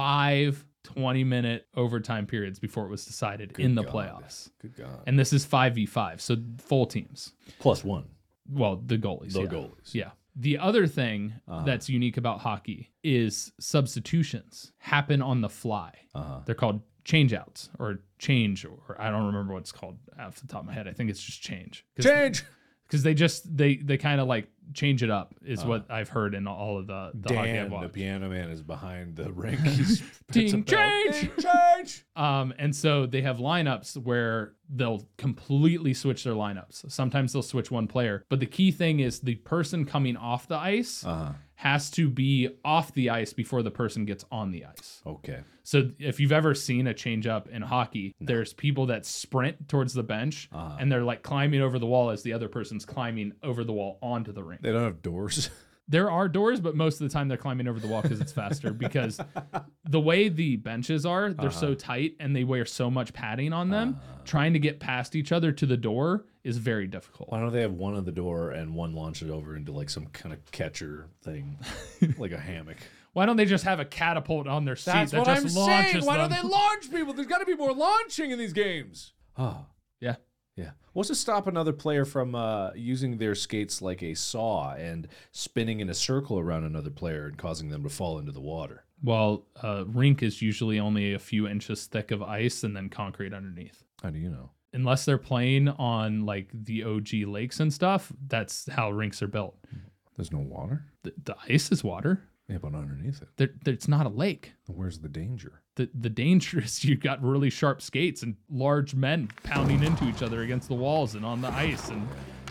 5 20-minute overtime periods before it was decided in the playoffs. Good God. And this is 5v5, so full teams. +1. Well, the goalies. Goalies. Yeah. The other thing that's unique about hockey is substitutions happen on the fly. They're called changeouts or change, or I don't remember what it's called off the top of my head. I think it's just change. Change! Because they kind of like change it up is what I've heard in all of the hockey I've watched. The piano man, is behind the rink. He's Ding, change! Ding, change! And so they have lineups where they'll completely switch their lineups. Sometimes they'll switch one player. But the key thing is the person coming off the ice has to be off the ice before the person gets on the ice. Okay. So if you've ever seen a change up in hockey, there's people that sprint towards the bench and they're like climbing over the wall as the other person's climbing over the wall onto the rink. They don't have doors. There are doors, but most of the time they're climbing over the wall because it's faster. Because the way the benches are, they're so tight and they wear so much padding on them. Trying to get past each other to the door is very difficult. Why don't they have one at the door and one launch it over into like some kind of catcher thing, like a hammock? Why don't they just have a catapult on their seat That's that what just I'm launches saying. Why them? don't they launch people? There's got to be more launching in these games. Yeah. Yeah. What's to stop another player from using their skates like a saw and spinning in a circle around another player and causing them to fall into the water? Well, rink is usually only a few inches thick of ice and then concrete underneath. How do you know? Unless they're playing on like the OG lakes and stuff, that's how rinks are built. There's no water? The ice is water. Yeah, but underneath it. It's not a lake. Where's the danger? The danger is you've got really sharp skates and large men pounding into each other against the walls and on the ice and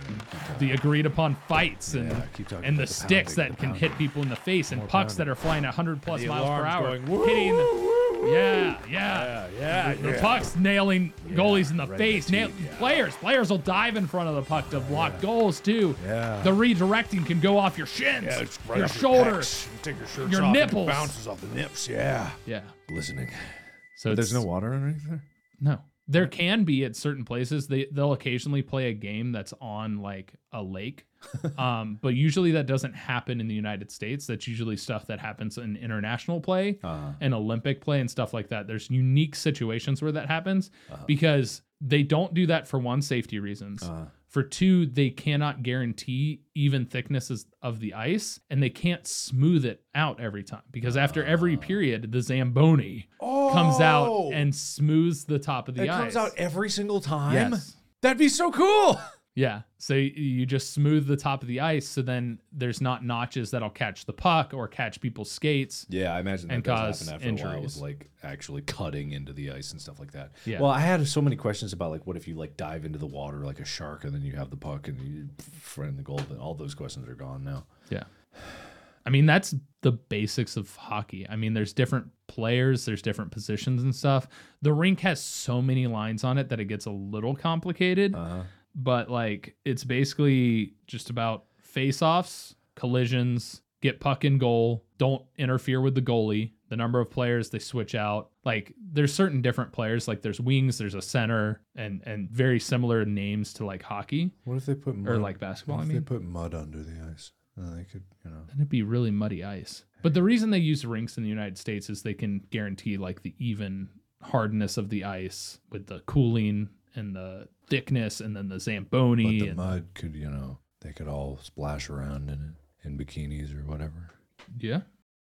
the agreed upon fights and the sticks that can hit people in the face and pucks that are flying 100 plus miles per hour. Hitting the puck's nailing goalies in the face. Players will dive in front of the puck to block goals too. Yeah. The redirecting can go off your shins, your shoulders, take your shirts your off nipples. And it bounces off the nips. Yeah. Yeah. Listening. So There's no water underneath there? No. There can be at certain places. They'll occasionally play a game that's on like a lake. But usually that doesn't happen in the United States. That's usually stuff that happens in international play and Olympic play and stuff like that. There's unique situations where that happens because they don't do that for one, safety reasons. For two, they cannot guarantee even thicknesses of the ice and they can't smooth it out every time because after every period, the Zamboni comes out and smooths the top of the ice. It comes out every single time? Yes. That'd be so cool. Yeah. So you just smooth the top of the ice so then there's not notches that'll catch the puck or catch people's skates. Yeah, I imagine that and does cause happen after injuries. a while with like actually cutting into the ice and stuff like that. Yeah. Well, I had so many questions about like what if you like dive into the water like a shark and then you have the puck and you friend the goal, but all those questions are gone now. Yeah. I mean, that's the basics of hockey. I mean, there's different players, there's different positions and stuff. The rink has so many lines on it that it gets a little complicated. But like it's basically just about face-offs collisions, get puck in goal, don't interfere with the goalie. The number of players they switch out. Like there's certain different players, like there's wings, there's a center, and very similar names to like hockey. What if they put mud, or like basketball? What if they put mud under the ice? They could, Then it'd be really muddy ice. But the reason they use rinks in the United States is they can guarantee like the even hardness of the ice with the cooling and the thickness, and then the Zamboni. But the mud could, they could all splash around in it in bikinis or whatever. Yeah.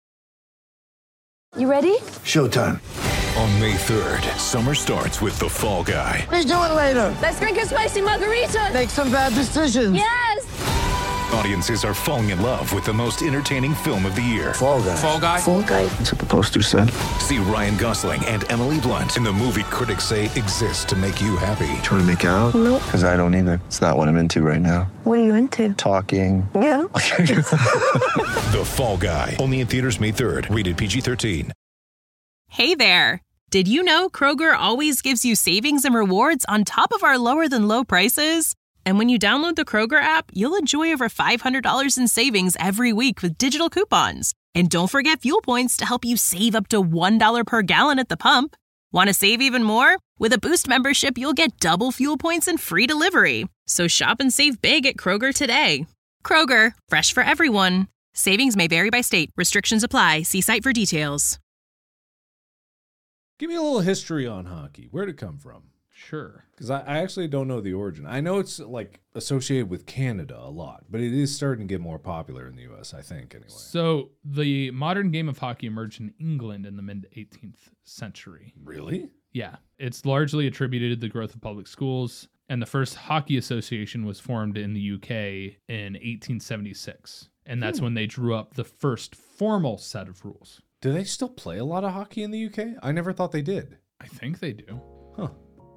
You ready? Showtime. On May 3rd, summer starts with The Fall Guy. Let's do it later. Let's drink a spicy margarita. Make some bad decisions. Yes. Audiences are falling in love with the most entertaining film of the year. Fall Guy. Fall Guy? Fall guy. That's what the poster said. See Ryan Gosling and Emily Blunt in the movie critics say exists to make you happy. Trying to make it out? Nope. Because I don't either. It's not what I'm into right now. What are you into? Talking. Yeah. The Fall Guy. Only in theaters May 3rd. Rated PG-13. Hey there. Did you know Kroger always gives you savings and rewards on top of our lower than low prices? And when you download the Kroger app, you'll enjoy over $500 in savings every week with digital coupons. And don't forget fuel points to help you save up to $1 per gallon at the pump. Want to save even more? With a Boost membership, you'll get double fuel points and free delivery. So shop and save big at Kroger today. Kroger, fresh for everyone. Savings may vary by state. Restrictions apply. See site for details. Give me a little history on hockey. Where'd it come from? Sure. Because I actually don't know the origin. I know it's like associated with Canada a lot, but it is starting to get more popular in the U.S., I think, anyway. So the modern game of hockey emerged in England in the mid-18th century. Really? Yeah. It's largely attributed to the growth of public schools, and the first hockey association was formed in the UK in 1876. And that's when they drew up the first formal set of rules. Do they still play a lot of hockey in the UK? I never thought they did. I think they do. Huh.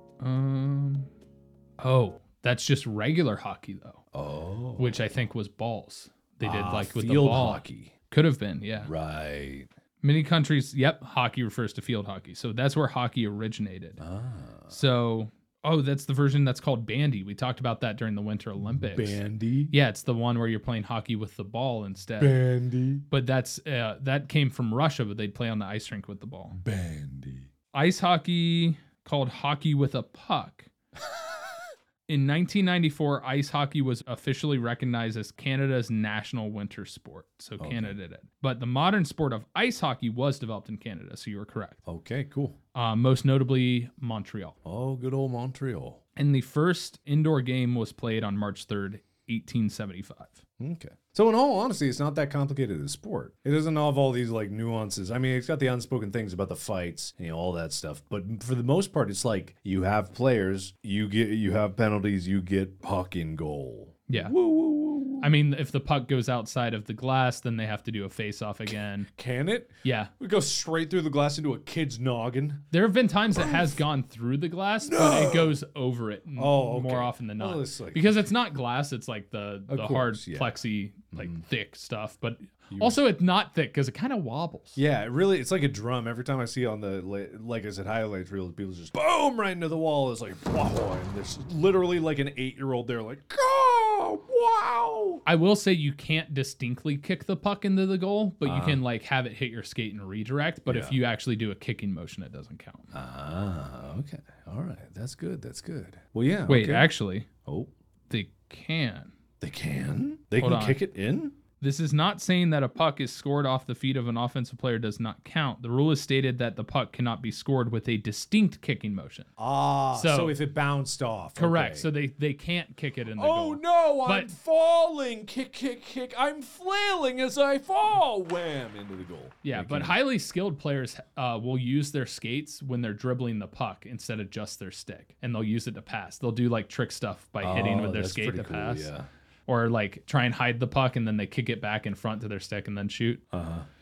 Oh, that's just regular hockey though. Oh. Which I think was balls. They did like with the field ball. hockey. Could have been, yeah. Right. Many countries, hockey refers to field hockey. So that's where hockey originated. So, that's the version that's called bandy. We talked about that during the Winter Olympics. Bandy? Yeah, it's the one where you're playing hockey with the ball instead. Bandy. But that came from Russia, but they'd play on the ice rink with the ball. Bandy. Ice hockey, called hockey with a puck. In 1994, ice hockey was officially recognized as Canada's national winter sport. So Canada did. But the modern sport of ice hockey was developed in Canada, so you were correct. Okay, cool. Most notably, Montreal. Oh, good old Montreal. And the first indoor game was played on March 3rd, 1875. Okay. So in all honesty, it's not that complicated a sport. It doesn't have all these like nuances. I mean, it's got the unspoken things about the fights and all that stuff. But for the most part, it's like you have players, you have penalties, you get puck in goal. Yeah. Woo, woo, woo. I mean, if the puck goes outside of the glass, then they have to do a face-off again. Can it? Yeah. We go straight through the glass into a kid's noggin. There have been times it has gone through the glass, but it goes over it more often than not. Well, it's like- because it's not glass, it's like the Of hard course, yeah. plexi, thick stuff. But also it's not thick because it kind of wobbles. Yeah, it really, it's like a drum. Every time I see on the, like I said, highlights reels, people just boom right into the wall. It's like, wow. And there's literally like an 8-year-old there like, oh, wow. I will say you can't distinctly kick the puck into the goal, but you can like have it hit your skate and redirect. But if you actually do a kicking motion, it doesn't count. Okay. All right. That's good. That's good. Well, yeah. Wait, okay. actually, Oh, they can. they can? They Hold can on. kick it in? This is not saying that a puck is scored off the feet of an offensive player does not count. The rule is stated that the puck cannot be scored with a distinct kicking motion. So if it bounced off. Correct. okay. So they can't kick it in the Oh goal. no, I'm But- falling. Kick, kick, kick. I'm flailing as I fall. Wham, into the goal. Yeah, but highly skilled players will use their skates when they're dribbling the puck instead of just their stick. And they'll use it to pass. They'll do like trick stuff by hitting with their that's skate pretty to cool, pass. yeah. Or like try and hide the puck and then they kick it back in front to their stick and then shoot. Yeah.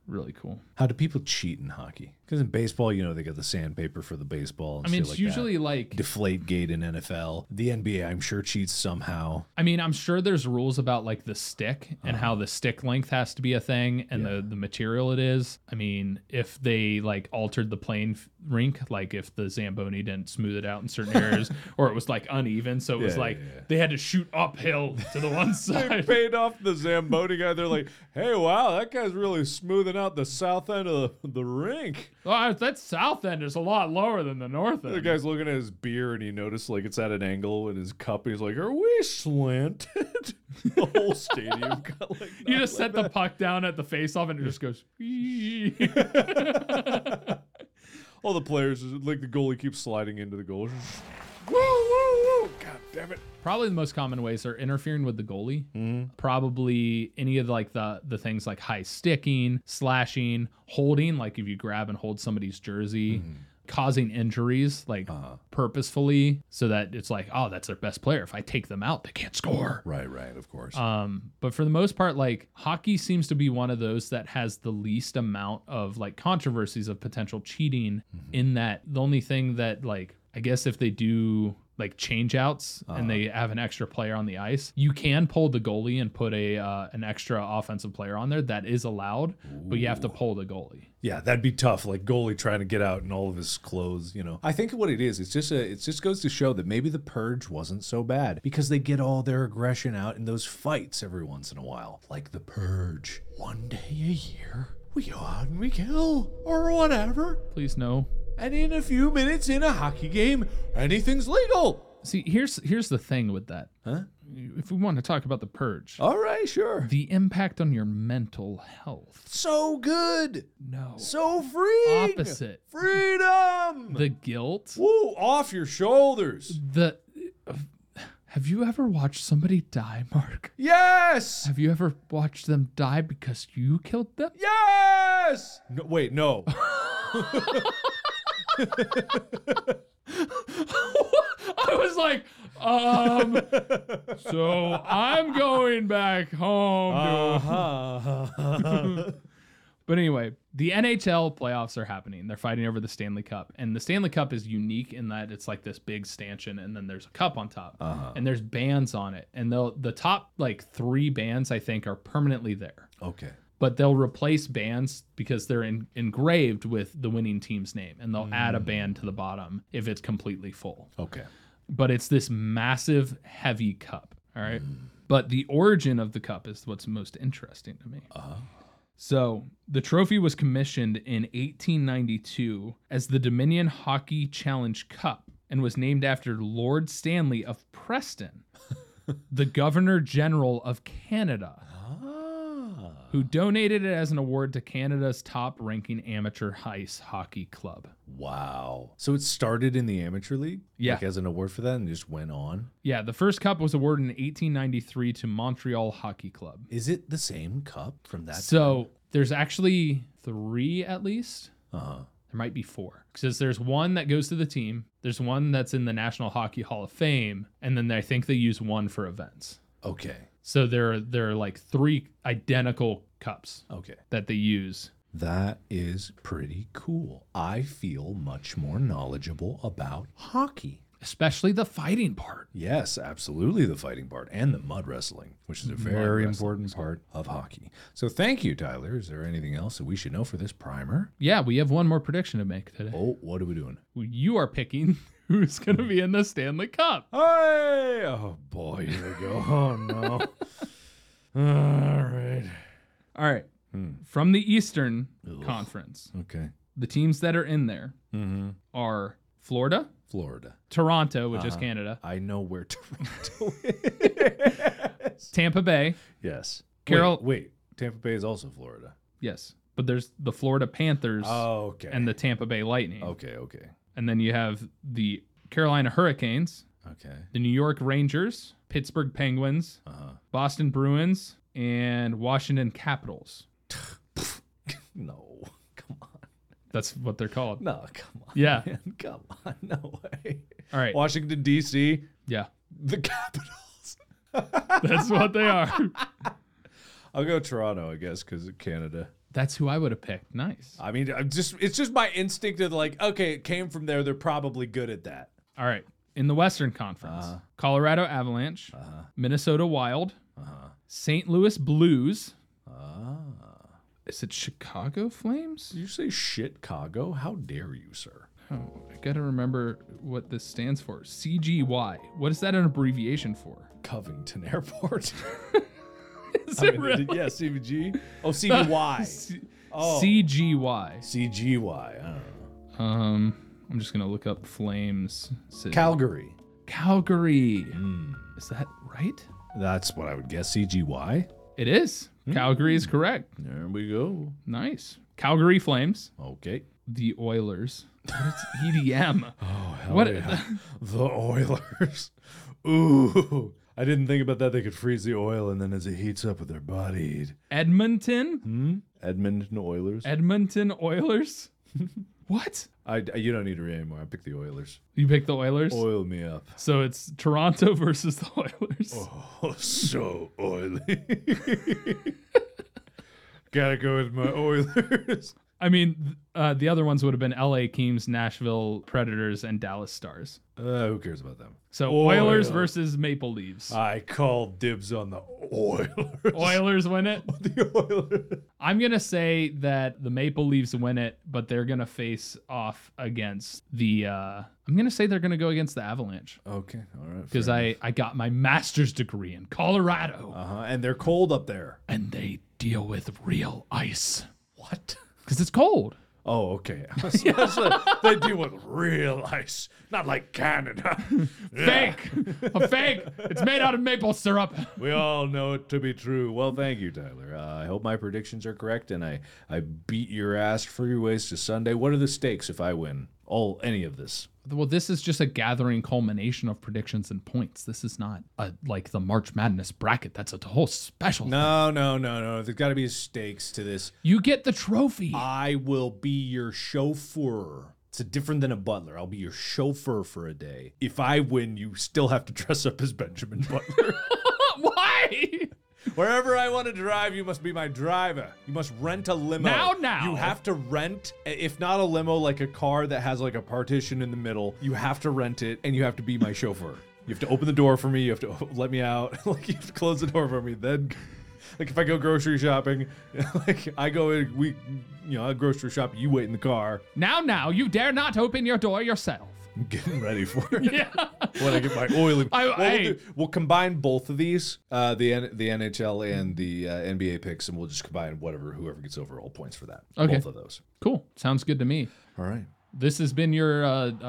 really cool. How do people cheat in hockey? Because in baseball, they got the sandpaper for the baseball. And It's usually like Deflategate in NFL. The NBA, I'm sure, cheats somehow. I'm sure there's rules about like the stick and how the stick length has to be a thing and the material it is. If they like altered the playing rink, like if the Zamboni didn't smooth it out in certain areas, or it was like uneven, so it was they had to shoot uphill to the one side. They paid off the Zamboni guy. They're like, hey, wow, that guy's really smoothing out the south end of the rink. Oh, that south end is a lot lower than the north end. The guy's looking at his beer and he noticed like it's at an angle in his cup. He's like, are we slanted? The whole stadium got like you just set the puck down at the face-off and it just goes. All the players, like the goalie keeps sliding into the goal. Woo, woo, woo. God damn it. Probably the most common ways are interfering with the goalie. Probably any of like the things like high sticking, slashing, holding, like if you grab and hold somebody's jersey, causing injuries like purposefully so that it's like, oh, that's their best player. If I take them out, they can't score. Right, of course. But for the most part, like hockey seems to be one of those that has the least amount of like controversies of potential cheating in that the only thing that like, I guess if they do like change outs and they have an extra player on the ice, you can pull the goalie and put an extra offensive player on there. That is allowed, but you have to pull the goalie. Yeah, that'd be tough. Like goalie trying to get out in all of his clothes, I think what it is, it just goes to show that maybe the purge wasn't so bad because they get all their aggression out in those fights every once in a while. Like the purge. One day a year, we go out and we kill or whatever. Please no. And in a few minutes in a hockey game, anything's legal. See, here's the thing with that. Huh? If we want to talk about the purge. All right, sure. The impact on your mental health. So good. No. So free. Opposite. Freedom. The guilt. Woo, off your shoulders. Have you ever watched somebody die, Mark? Yes. Have you ever watched them die because you killed them? Yes. No, wait, no. I was like, so I'm going back home. But anyway, the NHL playoffs are happening. They're fighting over the Stanley Cup. And the Stanley Cup is unique in that it's like this big stanchion and then there's a cup on top. And there's bands on it. And the top like 3 bands, I think, are permanently there. Okay. But they'll replace bands because they're engraved with the winning team's name. And they'll add a band to the bottom if it's completely full. Okay. But it's this massive, heavy cup. All right. But the origin of the cup is what's most interesting to me. So the trophy was commissioned in 1892 as the Dominion Hockey Challenge Cup and was named after Lord Stanley of Preston, the Governor General of Canada, who donated it as an award to Canada's top-ranking amateur ice hockey club. Wow. So it started in the amateur league? Yeah. Like as an award for that and just went on? Yeah, the first cup was awarded in 1893 to Montreal Hockey Club. Is it the same cup from that time? There's actually 3 at least. There might be 4. Because there's one that goes to the team, there's one that's in the National Hockey Hall of Fame, and then I think they use one for events. Okay. So there are like 3 identical cups that they use. That is pretty cool. I feel much more knowledgeable about hockey. Especially the fighting part. Yes, absolutely the fighting part and the mud wrestling, which is a very important part of hockey. So thank you, Tyler. Is there anything else that we should know for this primer? Yeah, we have one more prediction to make today. Oh, what are we doing? You are picking who's going to be in the Stanley Cup. Hey! Oh, boy, here we go. Oh, no. All right. From the Eastern Conference. Okay. The teams that are in there are Florida, Toronto, which is Canada. I know where Toronto is. Tampa Bay. Yes. Wait. Tampa Bay is also Florida. Yes. But there's the Florida Panthers and the Tampa Bay Lightning. Okay. And then you have the Carolina Hurricanes. Okay. The New York Rangers, Pittsburgh Penguins, Boston Bruins, and Washington Capitals. No, come on. That's what they're called. No, come on. Yeah. Man. Come on. No way. All right. Washington, D.C. Yeah. The Capitals. That's what they are. I'll go Toronto, I guess, because of Canada. That's who I would have picked. Nice. I mean, it's just my instinct of like, okay, it came from there. They're probably good at that. All right. In the Western Conference, Colorado Avalanche, Minnesota Wild, St. Louis Blues. Is it Chicago Flames? Did you say Chicago? How dare you, sir? Oh, I got to remember what this stands for. CGY. What is that an abbreviation for? Covington Airport. Is it really? Yeah, CVG. Oh, CVY. CGY. CGY. I don't know. I'm just gonna look up Flames. Calgary. Is that right? That's what I would guess. CGY. It is. Calgary is correct. There we go. Nice. Calgary Flames. Okay. The Oilers. It's EDM. Oh, hell yeah. The Oilers. Ooh. I didn't think about that. They could freeze the oil, and then as it heats up with their body. Edmonton. Edmonton Oilers. Edmonton Oilers. What? You don't need to read anymore. I picked the Oilers. You picked the Oilers? Oil me up. So it's Toronto versus the Oilers. Oh, so oily. Gotta go with my Oilers. I mean, the other ones would have been LA Kings, Nashville Predators, and Dallas Stars. Who cares about them? So Oilers versus Maple Leafs. I called dibs on the Oilers. Oilers win it? The Oilers. I'm going to say that the Maple Leafs win it, but they're going to face off against the... I'm going to say they're going to go against the Avalanche. Okay, all right. Because I got my master's degree in Colorado. And they're cold up there. And they deal with real ice. What? Because it's cold. Oh, okay. They deal with real ice, not like Canada. Fake. A fake. It's made out of maple syrup. We all know it to be true. Well, thank you, Tyler. I hope my predictions are correct, and I beat your ass 3 ways to Sunday. What are the stakes if I win any of this? Well, this is just a gathering culmination of predictions and points. This is not like the March Madness bracket. That's a whole special thing. No. There's got to be stakes to this. You get the trophy. I will be your chauffeur. It's different than a butler. I'll be your chauffeur for a day. If I win, you still have to dress up as Benjamin Butler. Why? Wherever I want to drive, you must be my driver. You must rent a limo. Now. You have to rent, if not a limo, like a car that has like a partition in the middle. You have to rent it, and you have to be my chauffeur. You have to open the door for me. You have to let me out. Like, you have to close the door for me. Then, like, if I go grocery shopping, like, I go in, I grocery shop, you wait in the car. Now, you dare not open your door yourself. I'm getting ready for it. Yeah. When I get my oily. Hey. We'll combine both of these, the NHL and the NBA picks, and we'll just combine whoever gets overall points for that. Okay. Both of those. Cool. Sounds good to me. All right. This has been your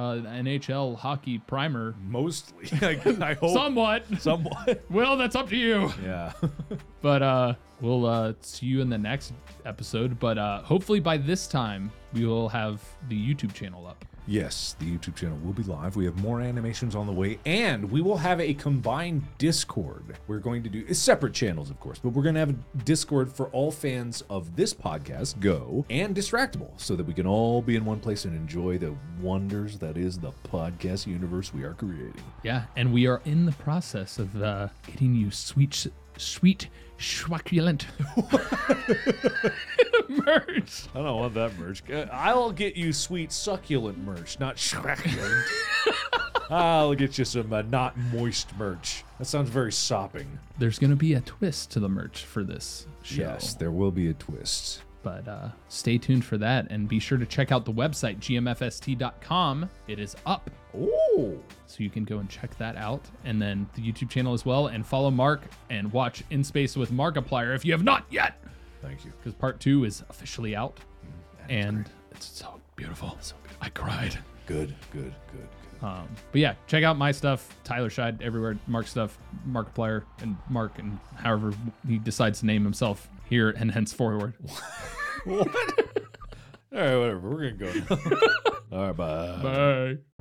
NHL hockey primer. Mostly. I hope. Somewhat. Well, that's up to you. Yeah. But we'll see you in the next episode. But hopefully by this time, we will have the YouTube channel up. Yes, the YouTube channel will be live. We have more animations on the way, and we will have a combined Discord. We're going to do separate channels, of course, but we're going to have a Discord for all fans of this podcast, Go, and Distractable, so that we can all be in one place and enjoy the wonders that is the podcast universe we are creating. Yeah, and we are in the process of getting you sweet, succulent merch. I don't want that merch. I'll get you sweet, succulent merch, not succulent. I'll get you some not moist merch. That sounds very sopping. There's going to be a twist to the merch for this show. Yes, there will be a twist. But stay tuned for that, and be sure to check out the website, gmfst.com. It is up. Oh, so you can go and check that out, and then the YouTube channel as well, and follow Mark and watch In Space with Markiplier if you have not yet. Thank you. Because part 2 is officially out, and it's so beautiful. I cried. Good. But yeah, check out my stuff, Tyler Scheid, everywhere, Mark stuff, Markiplier, and Mark, and however he decides to name himself here and henceforward. What? All right, whatever. We're going to go now. All right, bye. Bye.